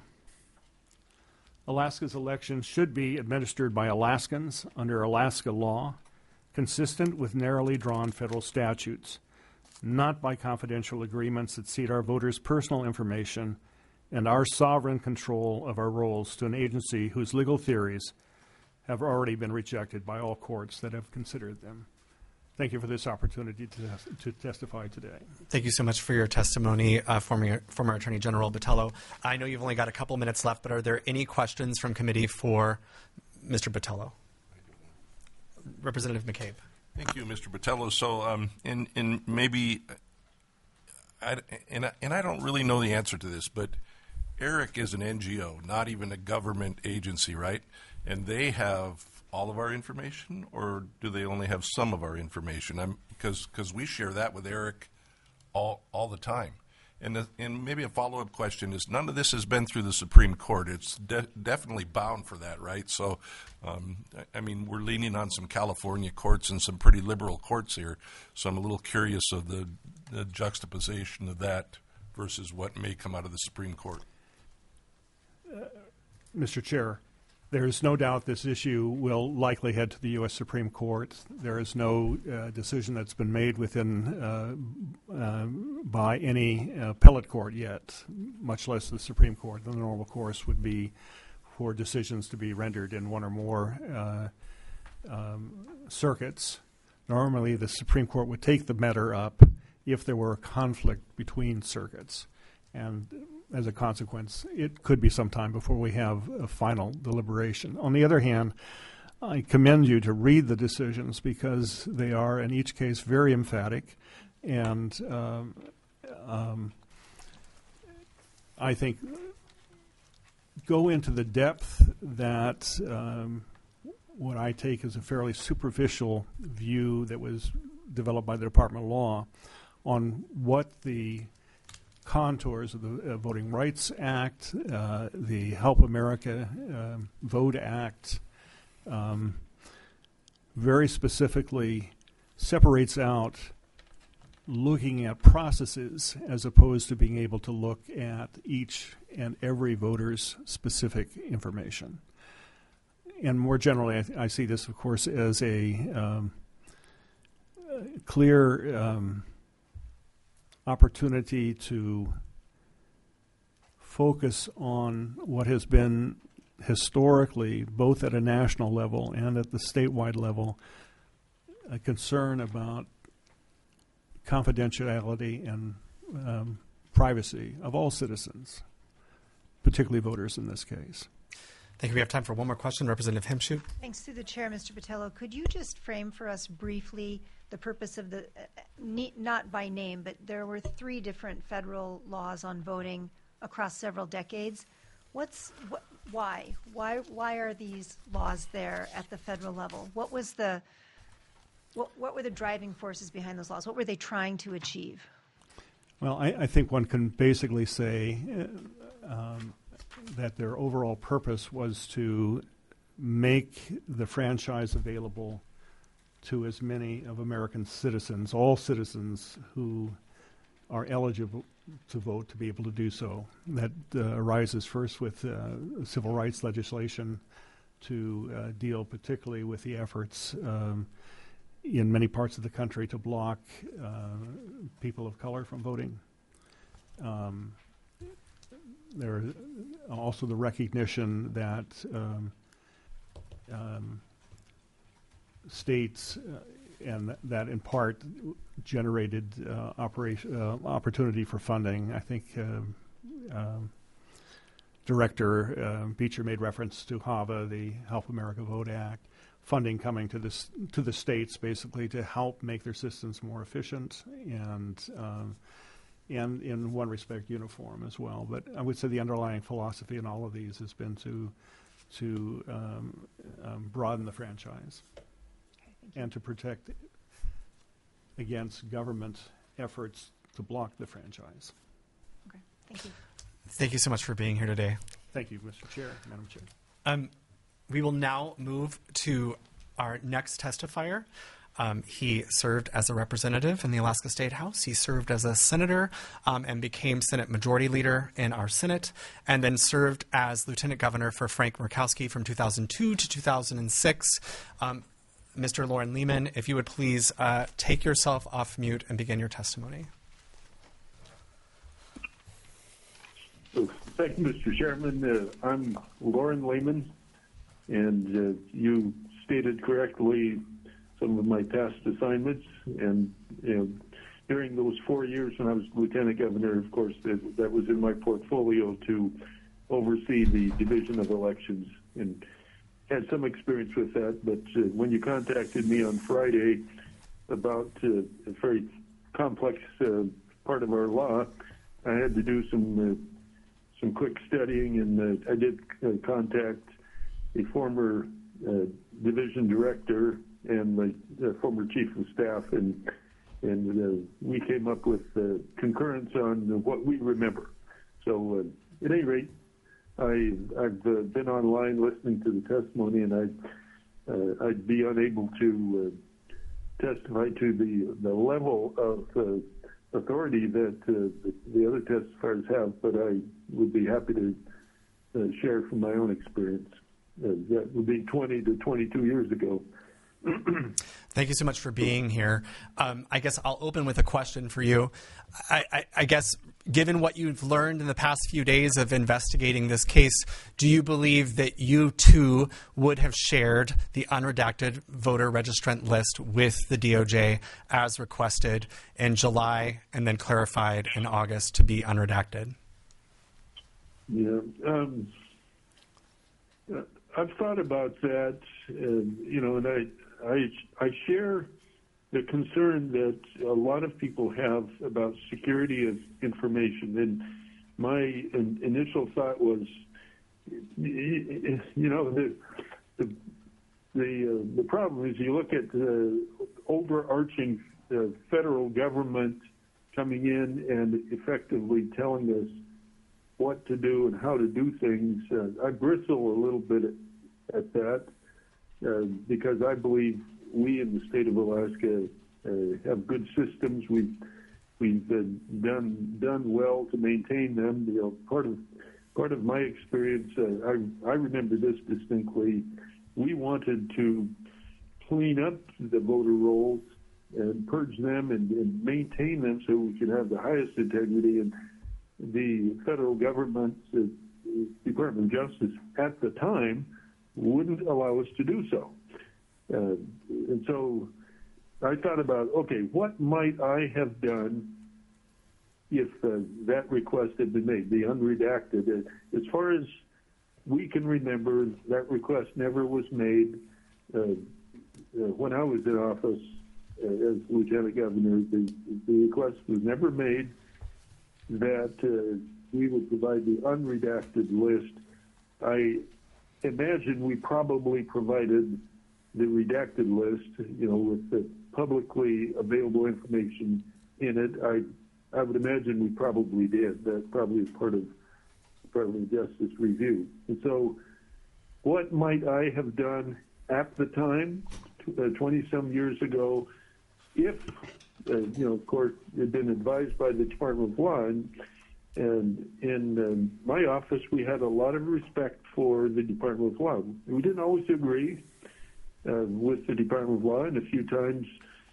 Alaska's elections should be administered by Alaskans under Alaska law, consistent with narrowly drawn federal statutes, not by confidential agreements that cede our voters' personal information and our sovereign control of our rolls to an agency whose legal theories have already been rejected by all courts that have considered them. Thank you for this opportunity to testify today. Thank you so much for your testimony, former Attorney General Botelho. I know you've only got a couple minutes left, but are there any questions from committee for Mr. Botelho? Representative McCabe. Thank you, Mr. Botelho. So, in maybe, I don't really know the answer to this, but ERIC is an NGO, not even a government agency, right? And they have all of our information, or do they only have some of our information? Because we share that with ERIC all the time. And maybe a follow-up question is, none of this has been through the Supreme Court. It's definitely bound for that, right? So, I mean, we're leaning on some California courts and some pretty liberal courts here. So I'm a little curious of the juxtaposition of that versus what may come out of the Supreme Court. Mr. Chair, there is no doubt this issue will likely head to the U.S. Supreme Court. There is no decision that's been made by any appellate court yet, much less the Supreme Court. The normal course would be for decisions to be rendered in one or more circuits. Normally, the Supreme Court would take the matter up if there were a conflict between circuits. And as a consequence, it could be some time before we have a final deliberation. On the other hand, I commend you to read the decisions because they are, in each case, very emphatic. And I think go into the depth that what I take as a fairly superficial view that was developed by the Department of Law on what the contours of the Voting Rights Act, the Help America Vote Act, very specifically separates out looking at processes as opposed to being able to look at each and every voter's specific information. And more generally, I see this, of course, as a clear opportunity to focus on what has been historically, both at a national level and at the statewide level, a concern about confidentiality and privacy of all citizens, particularly voters in this case. Thank you. We have time for one more question. Representative Himshoot. Thanks. Through the chair, Mr. Patello, could you just frame for us briefly the purpose of the, not by name, but there were 3 different federal laws on voting across several decades. Why are these laws there at the federal level? What were the driving forces behind those laws? What were they trying to achieve? Well, I think one can basically say that their overall purpose was to make the franchise available to as many of American citizens, all citizens who are eligible to vote, to be able to do so. That arises first with civil rights legislation to deal particularly with the efforts in many parts of the country to block people of color from voting. There is also the recognition that states, and that in part generated opportunity for funding. I think Director Beecher made reference to HAVA, the Help America Vote Act, funding coming to the states basically to help make their systems more efficient and in one respect uniform as well. But I would say the underlying philosophy in all of these has been to broaden the franchise and to protect against government efforts to block the franchise. Okay, thank you. Thank you so much for being here today. Thank you, Mr. Chair, Madam Chair. We will now move to our next testifier. He served as a representative in the Alaska State House. He served as a senator and became Senate Majority Leader in our Senate, and then served as Lieutenant Governor for Frank Murkowski from 2002 to 2006. Mr. Loren Leman, if you would please take yourself off mute and begin your testimony. Thank you, Mr. Chairman. I'm Loren Leman, and you stated correctly some of my past assignments. And during those 4 years when I was Lieutenant Governor, of course, that was in my portfolio to oversee the Division of Elections, and had some experience with that. But when you contacted me on Friday about a very complex part of our law, I had to do some quick studying, and I did contact a former division director and the former chief of staff, and we came up with concurrence on what we remember. So at any rate, I've been online listening to the testimony, and I'd be unable to testify to the level of authority that the other testifiers have, but I would be happy to share from my own experience. That would be 20 to 22 years ago. Thank you so much for being here. I guess I'll open with a question for you. I guess given what you've learned in the past few days of investigating this case, do you believe that you too would have shared the unredacted voter registrant list with the DOJ as requested in July and then clarified in August to be unredacted? Yeah. I've thought about that, and I share the concern that a lot of people have about security of information. And my initial thought was, the problem is you look at the overarching federal government coming in and effectively telling us what to do and how to do things. I bristle a little bit at that because I believe we in the state of Alaska have good systems. We've done well to maintain them. Part of my experience, I remember this distinctly. We wanted to clean up the voter rolls and purge them and maintain them so we could have the highest integrity. And the federal government, the Department of Justice at the time, wouldn't allow us to do so. And so I thought about, okay, what might I have done if that request had been made, the unredacted? As far as we can remember, that request never was made. When I was in office as Lieutenant Governor, the request was never made that we would provide the unredacted list. I imagine we probably provided the redacted list, with the publicly available information in it. I would imagine we probably did. That probably is part of Department of Justice review. And so what might I have done at the time, 20-some years ago, if, of course, it had been advised by the Department of Law. And in my office, we had a lot of respect for the Department of Law. We didn't always agree with the Department of Law, and a few times,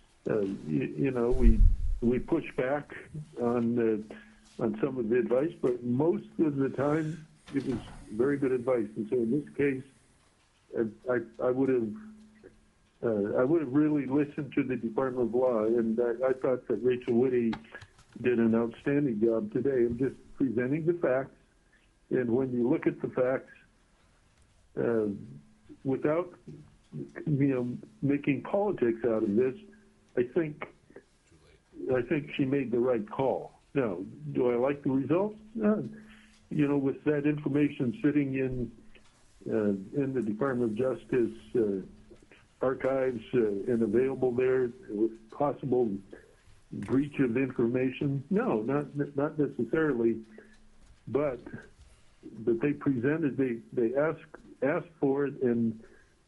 we pushed back on some of the advice, but most of the time it was very good advice. And so in this case, I would have really listened to the Department of Law, and I thought that Rachel Witte did an outstanding job today of just presenting the facts. And when you look at the facts, without making politics out of this, I think she made the right call. Now, do I like the results? With that information sitting in the Department of Justice archives and available there with possible breach of information, no, not necessarily, but they presented, they asked for it, and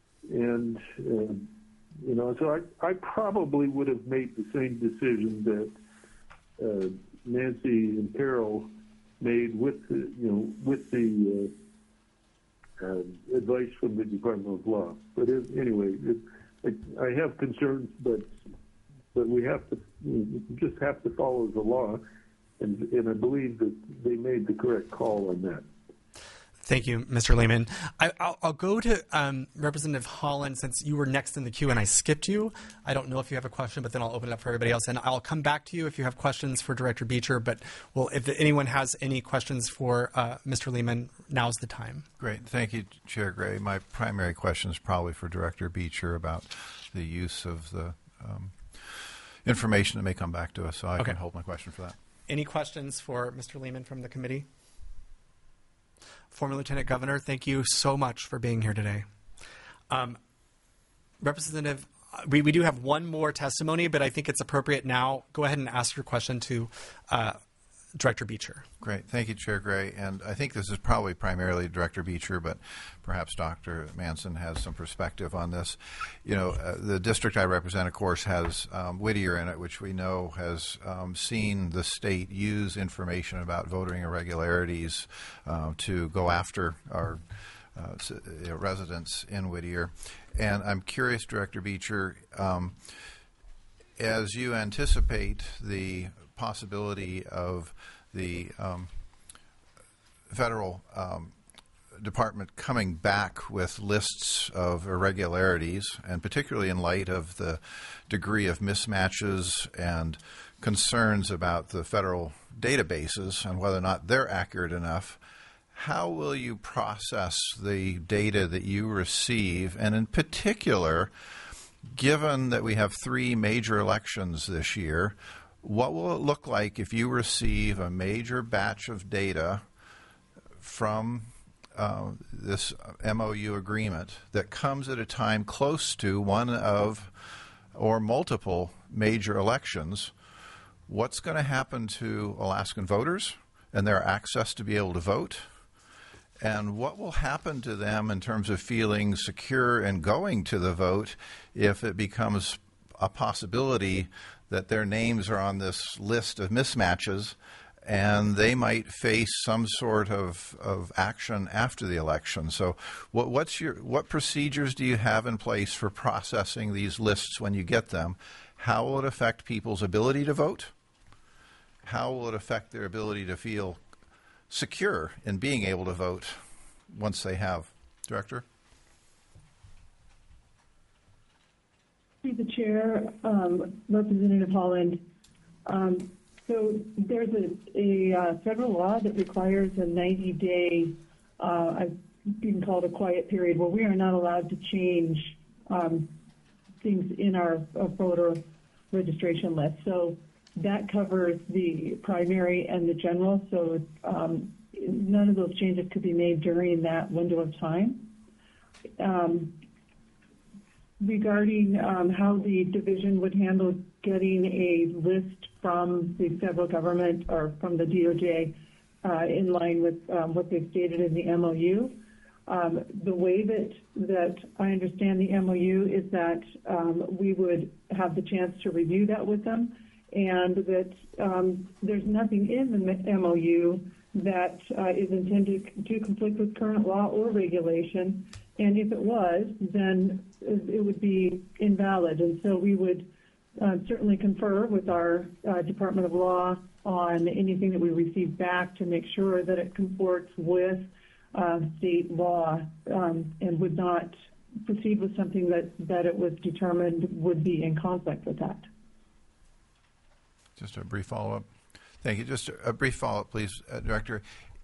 so I probably would have made the same decision that Nancy and Carol made with the advice from the Department of Law. But anyway, I have concerns, but we just have to follow the law, and I believe that they made the correct call on that. Thank you, Mr. Lehman. I'll go to Representative Holland, since you were next in the queue and I skipped you. I don't know if you have a question, but then I'll open it up for everybody else. And I'll come back to you if you have questions for Director Beecher. But if anyone has any questions for Mr. Lehman, now's the time. Great. Thank you, Chair Gray. My primary question is probably for Director Beecher about the use of the information that may come back to us. So I can hold my question for that. Any questions for Mr. Lehman from the committee? Former Lieutenant Governor, thank you so much for being here today. Representative, we do have one more testimony, but I think it's appropriate now. Go ahead and ask your question to Director Beecher. Great. Thank you, Chair Gray. And I think this is probably primarily Director Beecher, but perhaps Dr. Manson has some perspective on this. The district I represent, of course, has Whittier in it, which we know has seen the state use information about voting irregularities to go after our residents in Whittier. And I'm curious, Director Beecher, as you anticipate the possibility of the federal department coming back with lists of irregularities, and particularly in light of the degree of mismatches and concerns about the federal databases and whether or not they're accurate enough, how will you process the data that you receive? And in particular, given that we have 3 major elections this year, what will it look like if you receive a major batch of data from this MOU agreement that comes at a time close to one of or multiple major elections? What's going to happen to Alaskan voters and their access to be able to vote? And what will happen to them in terms of feeling secure and going to the vote if it becomes a possibility that their names are on this list of mismatches and they might face some sort of action after the election? So what procedures do you have in place for processing these lists when you get them? How will it affect people's ability to vote? How will it affect their ability to feel secure in being able to vote once they have? Director? Through the chair, Representative Holland. So there's a federal law that requires a 90-day, you can call it a quiet period, where we are not allowed to change things in our voter registration list. So that covers the primary and the general. So none of those changes could be made during that window of time. Regarding how the division would handle getting a list from the federal government or from the DOJ in line with what they've stated in the MOU, the way that I understand the MOU is that we would have the chance to review that with them, and that there's nothing in the MOU that is intended to conflict with current law or regulation, and if it was, then it would be invalid. And so we would certainly confer with our Department of Law on anything that we receive back to make sure that it comports with state law, and would not proceed with something that it was determined would be in conflict with that. Just a brief follow-up. Thank you. Just a brief follow-up, please, Director.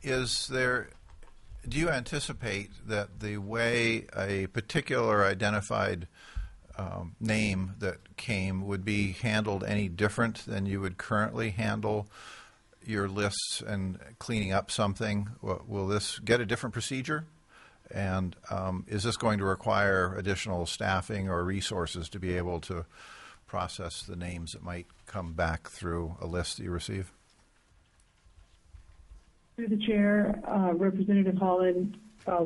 Do you anticipate that the way a particular identified name that came would be handled any different than you would currently handle your lists and cleaning up something? Will this get a different procedure? And is this going to require additional staffing or resources to be able to process the names that might come back through a list that you receive? Through the chair, Representative Holland,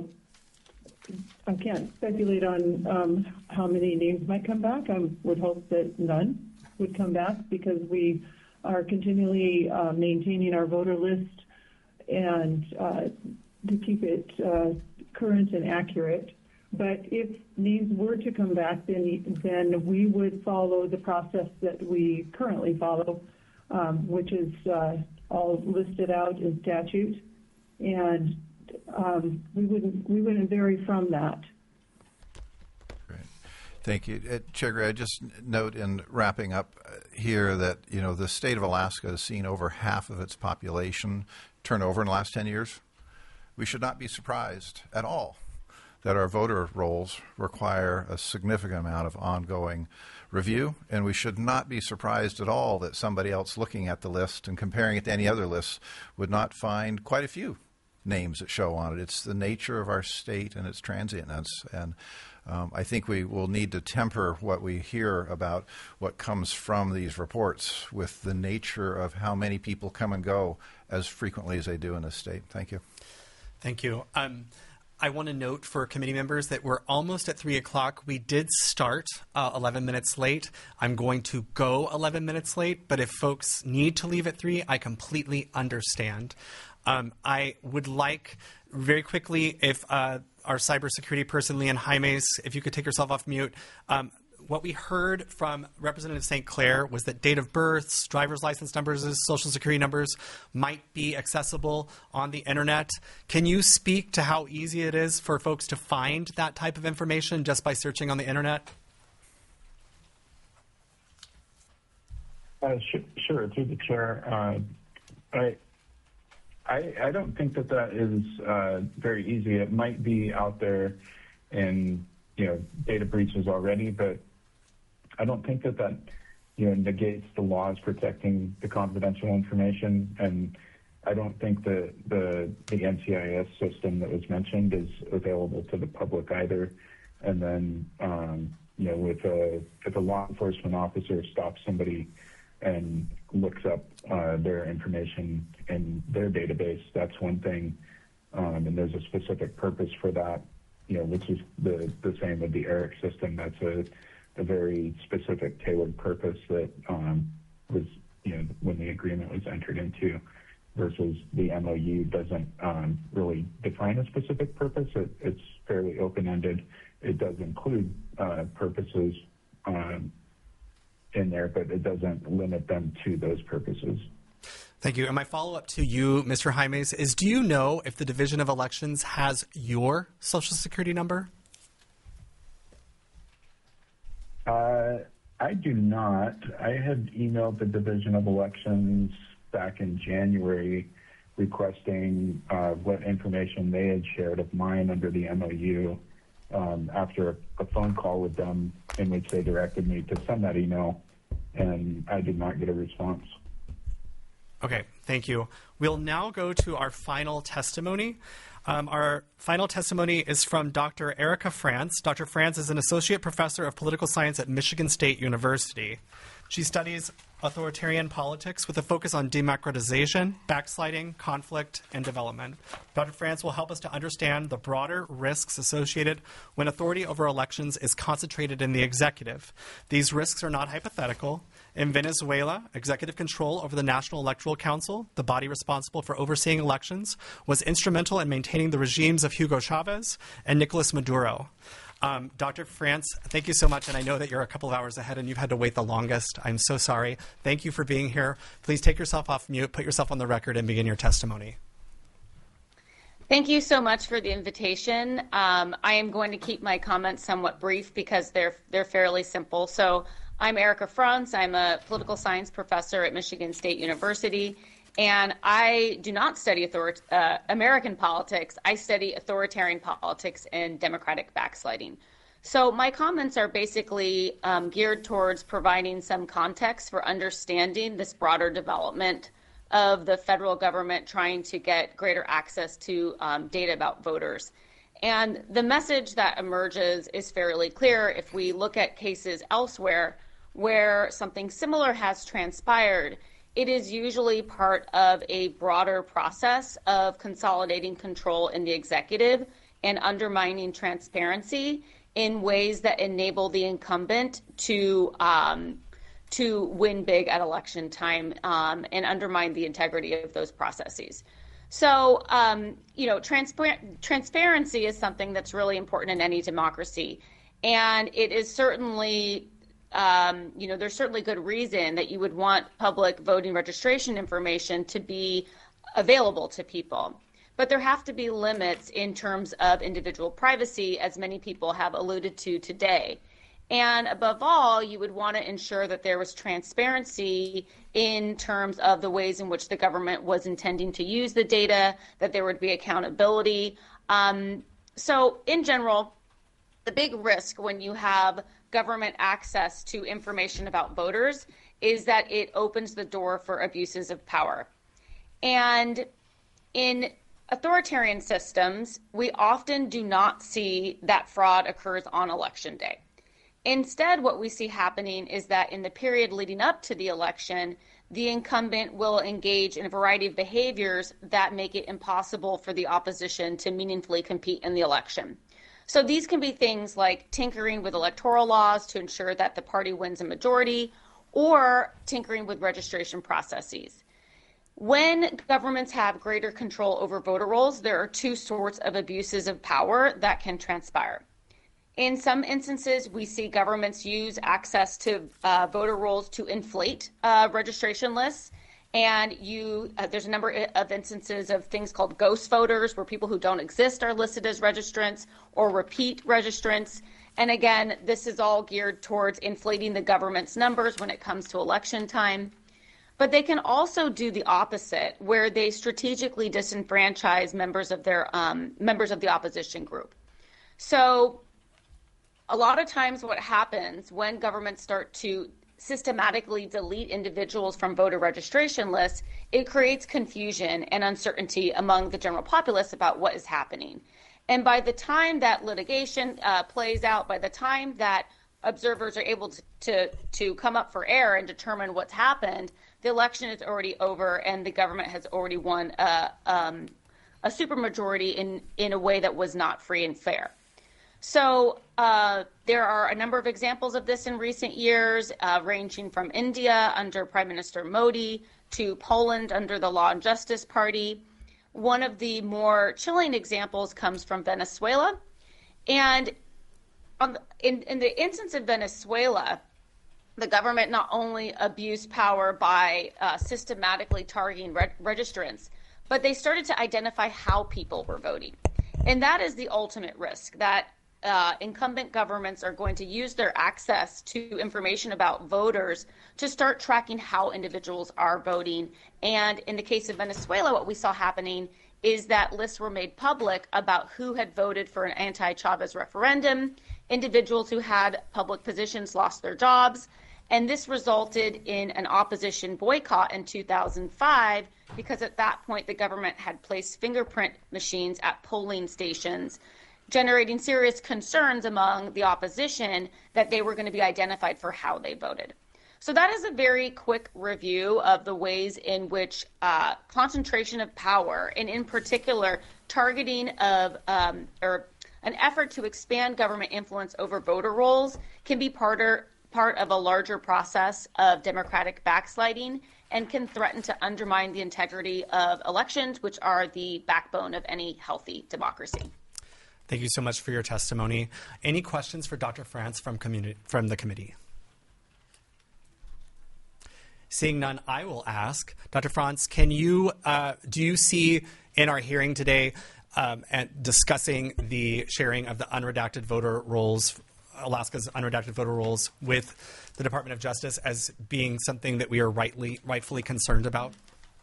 I can't speculate on how many names might come back. I would hope that none would come back, because we are continually maintaining our voter list and to keep it current and accurate. But if names were to come back, then we would follow the process that we currently follow, which is all listed out in statute, and we wouldn't vary from that. Great, thank you, Chair Gray. I just note in wrapping up here that the state of Alaska has seen over half of its population turn over in the last 10 years. We should not be surprised at all that our voter rolls require a significant amount of ongoing review, and we should not be surprised at all that somebody else looking at the list and comparing it to any other lists would not find quite a few names that show on it. It's the nature of our state and its transientness, and I think we will need to temper what we hear about what comes from these reports with the nature of how many people come and go as frequently as they do in this state. Thank you. Thank you. I want to note for committee members that we're almost at 3 o'clock. We did start 11 minutes late. I'm going to go 11 minutes late, but if folks need to leave at 3, I completely understand. I would like very quickly if our cybersecurity person, Leanne Jaimes, if you could take yourself off mute. what we heard from Representative St. Clair was that date of births, driver's license numbers, social security numbers might be accessible on the internet. Can you speak to how easy it is for folks to find that type of information just by searching on the internet? Sure, through the chair. I don't think that is very easy. It might be out there in data breaches already, but I don't think that negates the laws protecting the confidential information, and I don't think that the NCIS system that was mentioned is available to the public either. And then if a law enforcement officer stops somebody and looks up their information in their database, that's one thing, and there's a specific purpose for that, which is the same with the ERIC system. That's a very specific, tailored purpose that was, when the agreement was entered into, versus the MOU doesn't really define a specific purpose. It's fairly open-ended. It does include purposes in there, but it doesn't limit them to those purposes. Thank you. And my follow-up to you, Mr. Jaimes, is do you know if the Division of Elections has your Social Security number? I do not. I had emailed the Division of Elections back in January requesting what information they had shared of mine under the MOU after a phone call with them in which they directed me to send that email, and I did not get a response. Okay, thank you. We'll now go to our final testimony. Our final testimony is from Dr. Erica Frantz. Dr. Frantz is an associate professor of political science at Michigan State University. She studies authoritarian politics with a focus on democratization, backsliding, conflict, and development. Dr. Frantz will help us to understand the broader risks associated when authority over elections is concentrated in the executive. These risks are not hypothetical. In Venezuela, executive control over the National Electoral Council, the body responsible for overseeing elections, was instrumental in maintaining the regimes of Hugo Chavez and Nicolas Maduro. Dr. Frantz, thank you so much, and I know that you're a couple of hours ahead and you've had to wait the longest. I'm so sorry. Thank you for being here. Please take yourself off mute, put yourself on the record, and begin your testimony. Thank you so much for the invitation. I am going to keep my comments somewhat brief because they're fairly simple. So I'm Erica Frantz. I'm a political science professor at Michigan State University, and I do not study American politics. I study authoritarian politics and democratic backsliding. So my comments are basically geared towards providing some context for understanding this broader development of the federal government trying to get greater access to data about voters. And the message that emerges is fairly clear if we look at cases elsewhere where something similar has transpired. It is usually part of a broader process of consolidating control in the executive and undermining transparency in ways that enable the incumbent to win big at election time and undermine the integrity of those processes. So, transparency is something that's really important in any democracy, and it is certainly there's certainly good reason that you would want public voting registration information to be available to people. But there have to be limits in terms of individual privacy, as many people have alluded to today. And above all, you would want to ensure that there was transparency in terms of the ways in which the government was intending to use the data, that there would be accountability. So in general, the big risk when you have government access to information about voters is that it opens the door for abuses of power. And in authoritarian systems, we often do not see that fraud occurs on election day. Instead, what we see happening is that in the period leading up to the election, the incumbent will engage in a variety of behaviors that make it impossible for the opposition to meaningfully compete in the election. So these can be things like tinkering with electoral laws to ensure that the party wins a majority, or tinkering with registration processes. When governments have greater control over voter rolls, there are two sorts of abuses of power that can transpire. In some instances, we see governments use access to voter rolls to inflate registration lists. And there's a number of instances of things called ghost voters, where people who don't exist are listed as registrants or repeat registrants. And again, this is all geared towards inflating the government's numbers when it comes to election time. But they can also do the opposite, where they strategically disenfranchise members of the opposition group. So a lot of times what happens when governments start to systematically delete individuals from voter registration lists, it creates confusion and uncertainty among the general populace about what is happening. And by the time that litigation plays out, by the time that observers are able to come up for air and determine what's happened, the election is already over and the government has already won a supermajority in a way that was not free and fair. So there are a number of examples of this in recent years, ranging from India under Prime Minister Modi to Poland under the Law and Justice Party. One of the more chilling examples comes from Venezuela. And in the instance of Venezuela, the government not only abused power by systematically targeting registrants, but they started to identify how people were voting. And that is the ultimate risk, that incumbent governments are going to use their access to information about voters to start tracking how individuals are voting. And in the case of Venezuela, what we saw happening is that lists were made public about who had voted for an anti-Chavez referendum. Individuals who had public positions lost their jobs. And this resulted in an opposition boycott in 2005, because at that point the government had placed fingerprint machines at polling stations, generating serious concerns among the opposition that they were going to be identified for how they voted. So that is a very quick review of the ways in which concentration of power, and in particular targeting of or an effort to expand government influence over voter rolls, can be part of a larger process of democratic backsliding and can threaten to undermine the integrity of elections, which are the backbone of any healthy democracy. Thank you so much for your testimony. Any questions for Dr. France from the committee? Seeing none, I will ask. Dr. France, do you see in our hearing today and discussing the sharing of the unredacted voter rolls, Alaska's unredacted voter rolls, with the Department of Justice as being something that we are rightfully concerned about?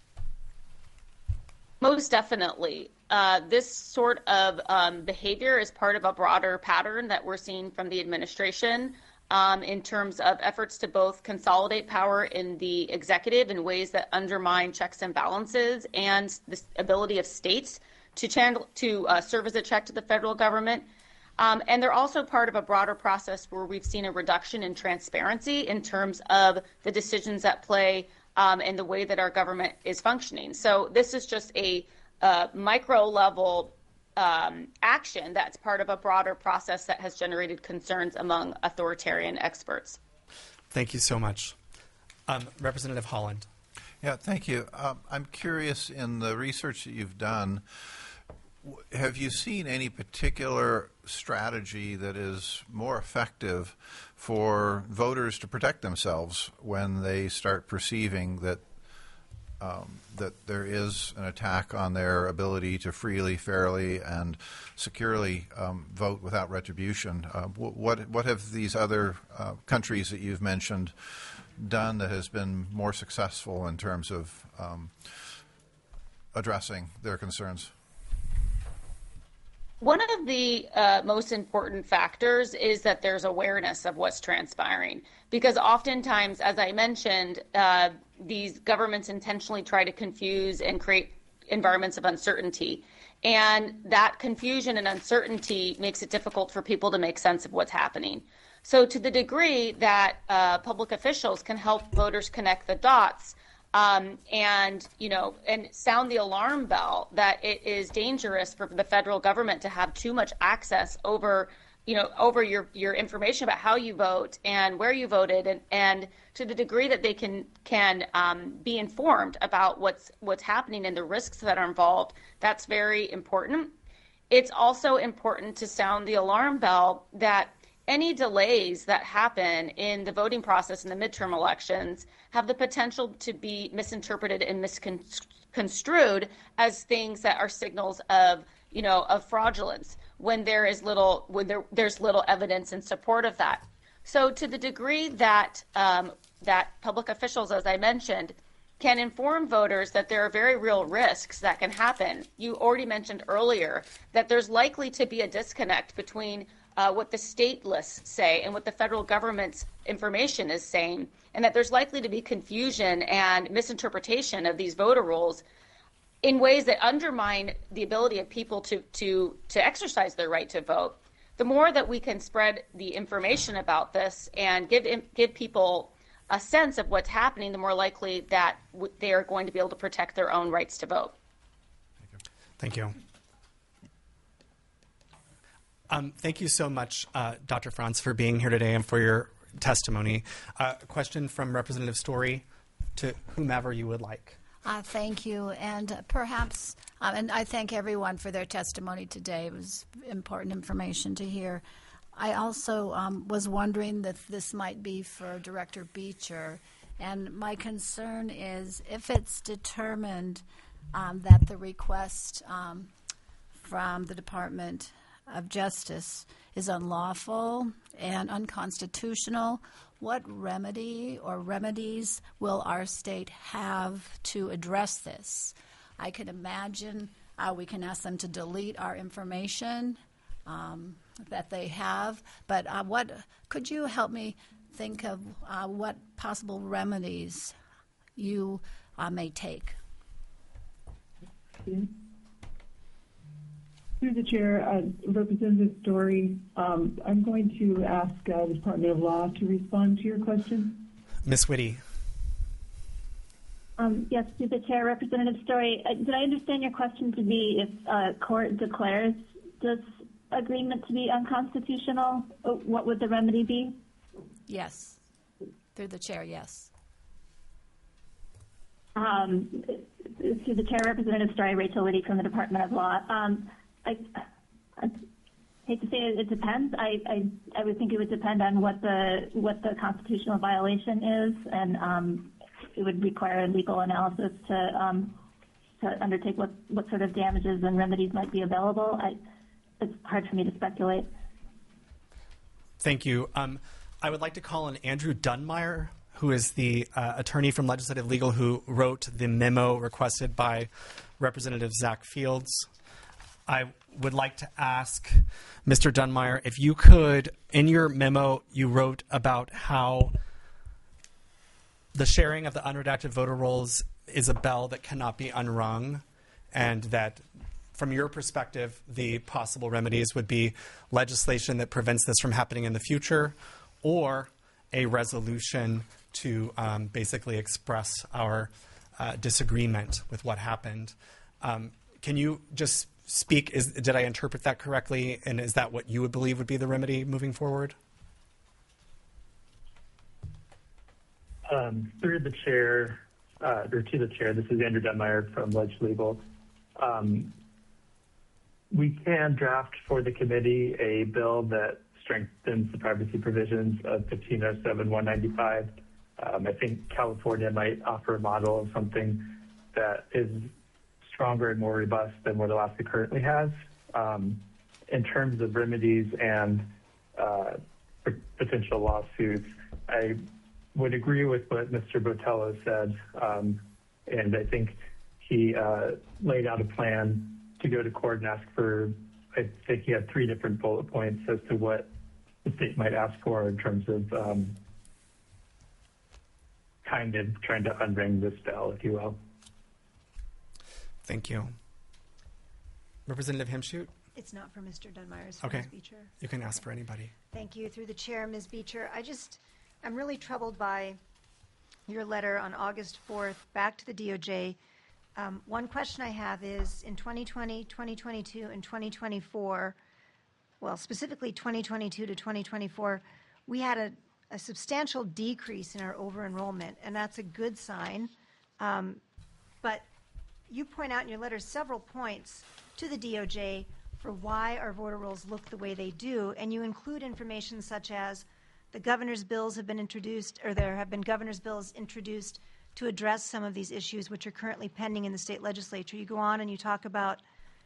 Most definitely. This sort of behavior is part of a broader pattern that we're seeing from the administration in terms of efforts to both consolidate power in the executive in ways that undermine checks and balances and the ability of states to serve as a check to the federal government. And they're also part of a broader process where we've seen a reduction in transparency in terms of the decisions at play and the way that our government is functioning. So this is just a micro level action that's part of a broader process that has generated concerns among authoritarian experts. Thank you so much. Representative Holland. Yeah, thank you. I'm curious, in the research that you've done, have you seen any particular strategy that is more effective for voters to protect themselves when they start perceiving that that there is an attack on their ability to freely, fairly, and securely vote without retribution? What have these other countries that you've mentioned done that has been more successful in terms of addressing their concerns? One of the most important factors is that there's awareness of what's transpiring, because oftentimes, as I mentioned, these governments intentionally try to confuse and create environments of uncertainty. And that confusion and uncertainty makes it difficult for people to make sense of what's happening. So to the degree that public officials can help voters connect the dots, and sound the alarm bell that it is dangerous for the federal government to have too much access over your information about how you vote and where you voted, and to the degree that they can be informed about what's happening and the risks that are involved. That's very important. it's also important to sound the alarm bell that any delays that happen in the voting process in the midterm elections have the potential to be misinterpreted and misconstrued as things that are signals of, of fraudulence when there's little evidence in support of that. So to the degree that that public officials, as I mentioned, can inform voters that there are very real risks that can happen. You already mentioned earlier that there's likely to be a disconnect between what the state lists say and what the federal government's information is saying, and that there's likely to be confusion and misinterpretation of these voter rolls in ways that undermine the ability of people to exercise their right to vote. The more that we can spread the information about this and give people a sense of what's happening, the more likely that they are going to be able to protect their own rights to vote. Thank you. Thank you so much, Dr. Franz, for being here today and for your testimony. A question from Representative Story to whomever you would like. Thank you, and perhaps, and I thank everyone for their testimony today. It was important information to hear. I also was wondering if this might be for Director Beecher, and my concern is if it's determined that the request from the Department of Justice is unlawful and unconstitutional, what remedy or remedies will our state have to address this? I can imagine we can ask them to delete our information that they have, but what could you help me think of what possible remedies you may take? Through the chair, Representative Story, I'm going to ask the Department of Law to respond to your question. Ms. Whitty. Yes, through the chair, Representative Story. Did I understand your question to be if a court declares this agreement to be unconstitutional, what would the remedy be? Yes. Through the chair, yes. Through the chair, Representative Story, Rachel Whitty from the Department of Law. I hate to say it depends. I would think it would depend on what the constitutional violation is, and it would require a legal analysis to undertake what sort of damages and remedies might be available. It's hard for me to speculate. Thank you. I would like to call on Andrew Dunmeyer, who is the attorney from Legislative Legal who wrote the memo requested by Representative Zach Fields. I would like to ask Mr. Dunmeyer if you could, in your memo, you wrote about how the sharing of the unredacted voter rolls is a bell that cannot be unrung, and that from your perspective, the possible remedies would be legislation that prevents this from happening in the future, or a resolution to basically express our disagreement with what happened. Can you just speak? Did I interpret that correctly? And is that what you would believe would be the remedy moving forward? Through the chair, or to the chair, this is Andrew Dunmeyer from Ledge Legal. We can draft for the committee a bill that strengthens the privacy provisions of 1507-195. I think California might offer a model of something that is stronger and more robust than what Alaska currently has. In terms of remedies and potential lawsuits, I would agree with what Mr. Botello said, and I think he laid out a plan to go to court and ask for, I think he had 3 different bullet points as to what the state might ask for in terms of kind of trying to unring this bell, if you will. Thank you. Representative Himshoot? It's not for Mr. Dunmeyer, it's for Okay. Ms. Beecher. You can ask for anybody. Thank you. Through the chair, Ms. Beecher, I'm really troubled by your letter on August 4th back to the DOJ. One question I have is in 2020, 2022, and 2024, well, specifically 2022 to 2024, we had a substantial decrease in our over-enrollment, and that's a good sign. But you point out in your letter several points to the DOJ for why our voter rolls look the way they do, and you include information such as the governor's bills have been introduced, or there have been governor's bills introduced to address some of these issues which are currently pending in the state legislature. You go on and you talk about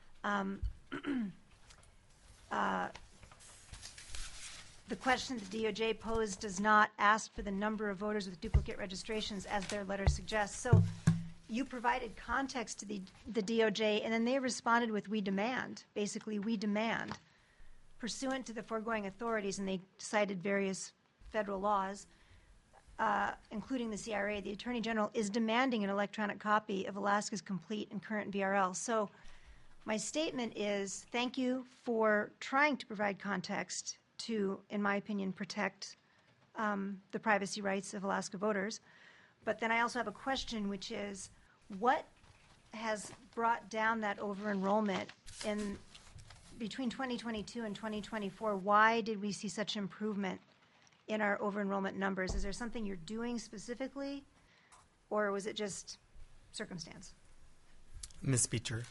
the question the DOJ posed does not ask for the number of voters with duplicate registrations, as their letter suggests. So you provided context to the DOJ, and then they responded with, we demand. Basically, we demand, pursuant to the foregoing authorities, and they cited various federal laws, including the CRA. The Attorney General is demanding an electronic copy of Alaska's complete and current VRL. So my statement is, thank you for trying to provide context to, in my opinion, protect the privacy rights of Alaska voters. But then I also have a question, which is, what has brought down that over-enrollment in between 2022 and 2024? Why did we see such improvement in our over-enrollment numbers? Is there something you're doing specifically, or was it just circumstance? Ms. Beecher.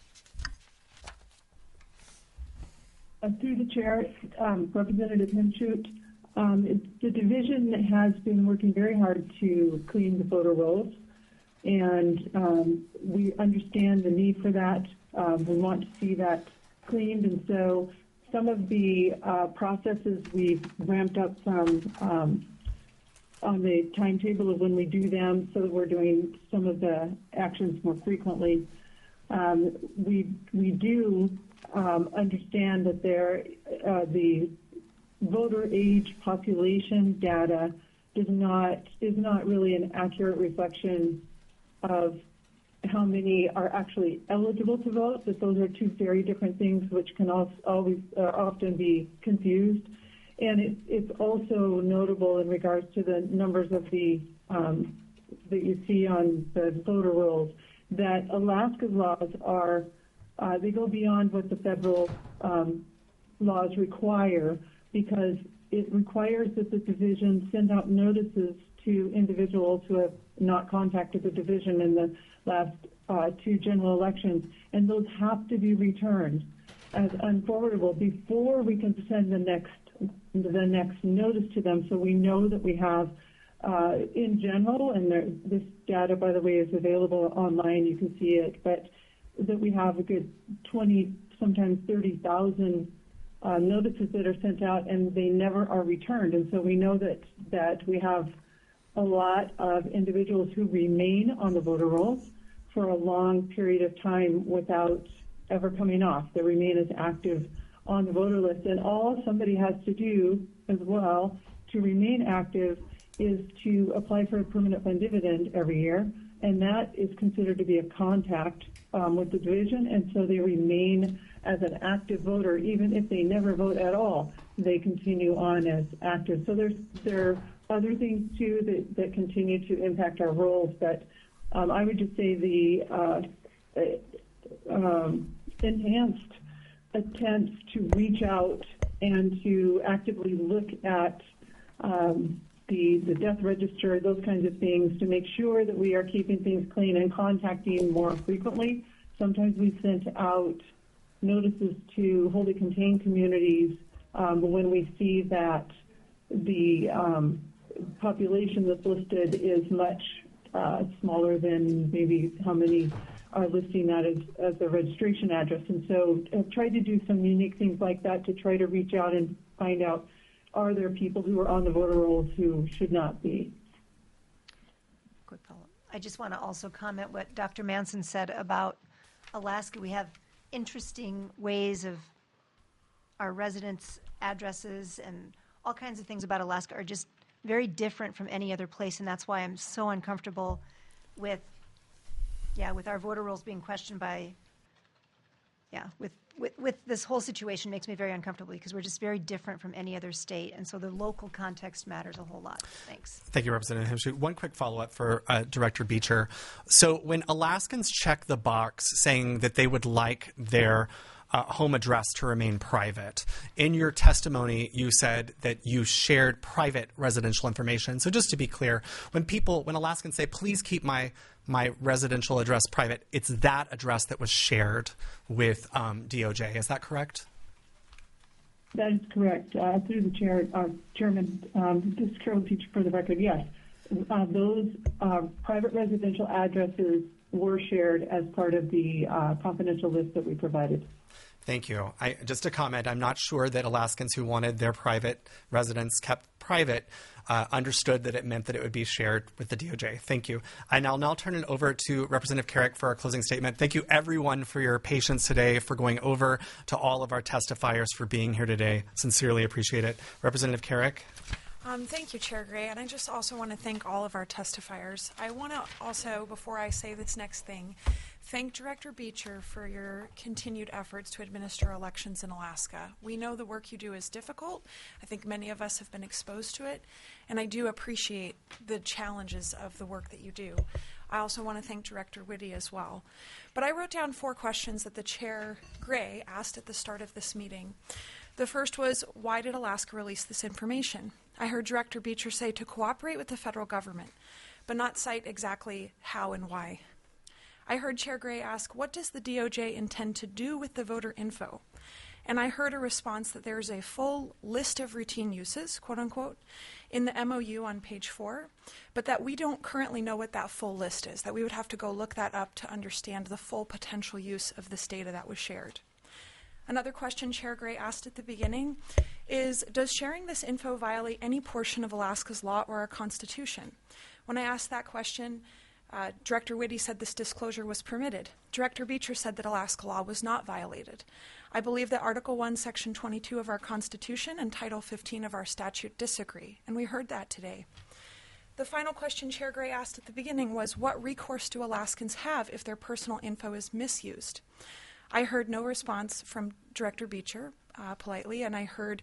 Through the chair, Representative Himschoot, the division has been working very hard to clean the voter rolls, and we understand the need for that. We want to see that cleaned, and so some of the processes we've ramped up some on the timetable of when we do them, so that we're doing some of the actions more frequently. We do understand that the voter age population data is not really an accurate reflection of how many are actually eligible to vote, that those are two very different things which can always often be confused. And it's also notable in regards to the numbers of the that you see on the voter rolls, that Alaska's laws are they go beyond what the federal laws require, because it requires that the division send out notices to individuals who have not contacted the division in the last two general elections, and those have to be returned as unforwardable before we can send the next notice to them. So we know that we have, in general, and this data, by the way, is available online. You can see it, but that we have a good 20, sometimes 30,000 notices that are sent out, and they never are returned. And so we know that we have a lot of individuals who remain on the voter rolls for a long period of time without ever coming off. They remain as active on the voter list. And all somebody has to do as well to remain active is to apply for a permanent fund dividend every year. And that is considered to be a contact with the division. And so they remain as an active voter, even if they never vote at all, they continue on as active. So there are other things too that continue to impact our rolls, but I would just say the enhanced attempts to reach out and to actively look at the death register, those kinds of things, to make sure that we are keeping things clean and contacting more frequently. Sometimes we sent out notices to wholly contained communities when we see that the population that's listed is much smaller than maybe how many are listing that as their registration address. And so I've tried to do some unique things like that to try to reach out and find out, are there people who are on the voter rolls who should not be? Quick follow-up. I just want to also comment what Dr. Manson said about Alaska. We have interesting ways of our residents' addresses, and all kinds of things about Alaska are just very different from any other place, and that's why I'm so uncomfortable with our voter rolls being questioned by, with this whole situation makes me very uncomfortable, because we're just very different from any other state, and so the local context matters a whole lot. Thanks. Thank you, Representative Himschoot. One quick follow-up for Director Beecher. So when Alaskans check the box saying that they would like their home address to remain private, in your testimony you said that you shared private residential information. So just to be clear, when Alaskans say, please keep my residential address private, it's that address that was shared with DOJ. Is that correct? That is correct. Through the chair, Chairman, this is Carol Beecher for the record. Yes, those private residential addresses were shared as part of the confidential list that we provided. Thank you. Just a comment, I'm not sure that Alaskans who wanted their private residence kept private understood that it meant that it would be shared with the DOJ. Thank you. And I'll now turn it over to Representative Carrick for our closing statement. Thank you, everyone, for your patience today, for going over, to all of our testifiers for being here today. Sincerely appreciate it. Representative Carrick. Thank you, Chair Gray. And I just also want to thank all of our testifiers. I want to also, before I say this next thing, thank Director Beecher for your continued efforts to administer elections in Alaska. We know the work you do is difficult. I think many of us have been exposed to it, and I do appreciate the challenges of the work that you do. I also want to thank Director Witte as well. But I wrote down 4 questions that the Chair Gray asked at the start of this meeting. The first was, why did Alaska release this information? I heard Director Beecher say to cooperate with the federal government, but not cite exactly how and why. I heard Chair Gray ask, what does the DOJ intend to do with the voter info? And I heard a response that there's a full list of routine uses, quote unquote, in the MOU on page 4, but that we don't currently know what that full list is, that we would have to go look that up to understand the full potential use of this data that was shared. Another question Chair Gray asked at the beginning is, does sharing this info violate any portion of Alaska's law or our Constitution? When I asked that question, Director Witte said this disclosure was permitted. Director Beecher said that Alaska law was not violated. I believe that Article 1, Section 22 of our Constitution and Title 15 of our statute disagree, and we heard that today. The final question Chair Gray asked at the beginning was, what recourse do Alaskans have if their personal info is misused? I heard no response from Director Beecher, politely, and I heard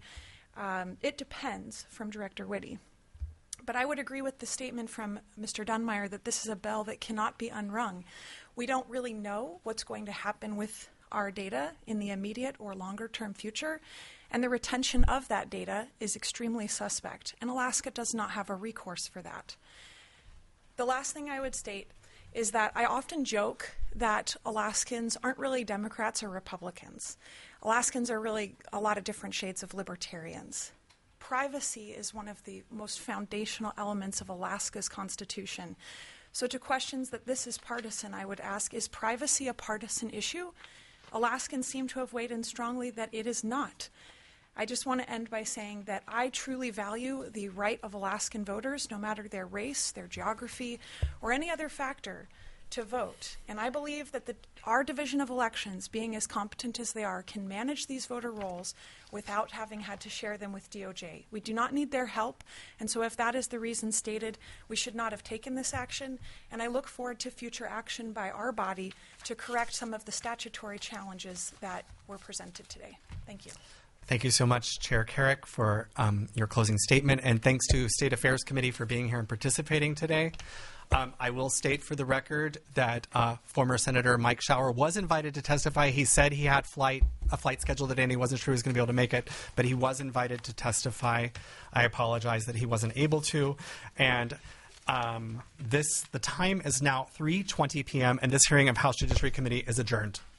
it depends from Director Witte. But I would agree with the statement from Mr. Dunmeyer that this is a bell that cannot be unrung. We don't really know what's going to happen with our data in the immediate or longer-term future, and the retention of that data is extremely suspect, and Alaska does not have a recourse for that. The last thing I would state is that I often joke that Alaskans aren't really Democrats or Republicans. Alaskans are really a lot of different shades of libertarians. Privacy is one of the most foundational elements of Alaska's Constitution. So to questions that this is partisan, I would ask, is privacy a partisan issue? Alaskans seem to have weighed in strongly that it is not. I just want to end by saying that I truly value the right of Alaskan voters, no matter their race, their geography, or any other factor, to vote. And I believe that our Division of Elections, being as competent as they are, can manage these voter rolls without having had to share them with DOJ. We do not need their help, and so if that is the reason stated, we should not have taken this action, and I look forward to future action by our body to correct some of the statutory challenges that were presented today. Thank you. Thank you so much, Chair Carrick, for your closing statement, and thanks to State Affairs Committee for being here and participating today. I will state for the record that former Senator Mike Shower was invited to testify. He said he had a flight scheduled today, and he wasn't sure he was going to be able to make it, but he was invited to testify. I apologize that he wasn't able to. And the time is now 3:20 p.m., and this hearing of House Judiciary Committee is adjourned.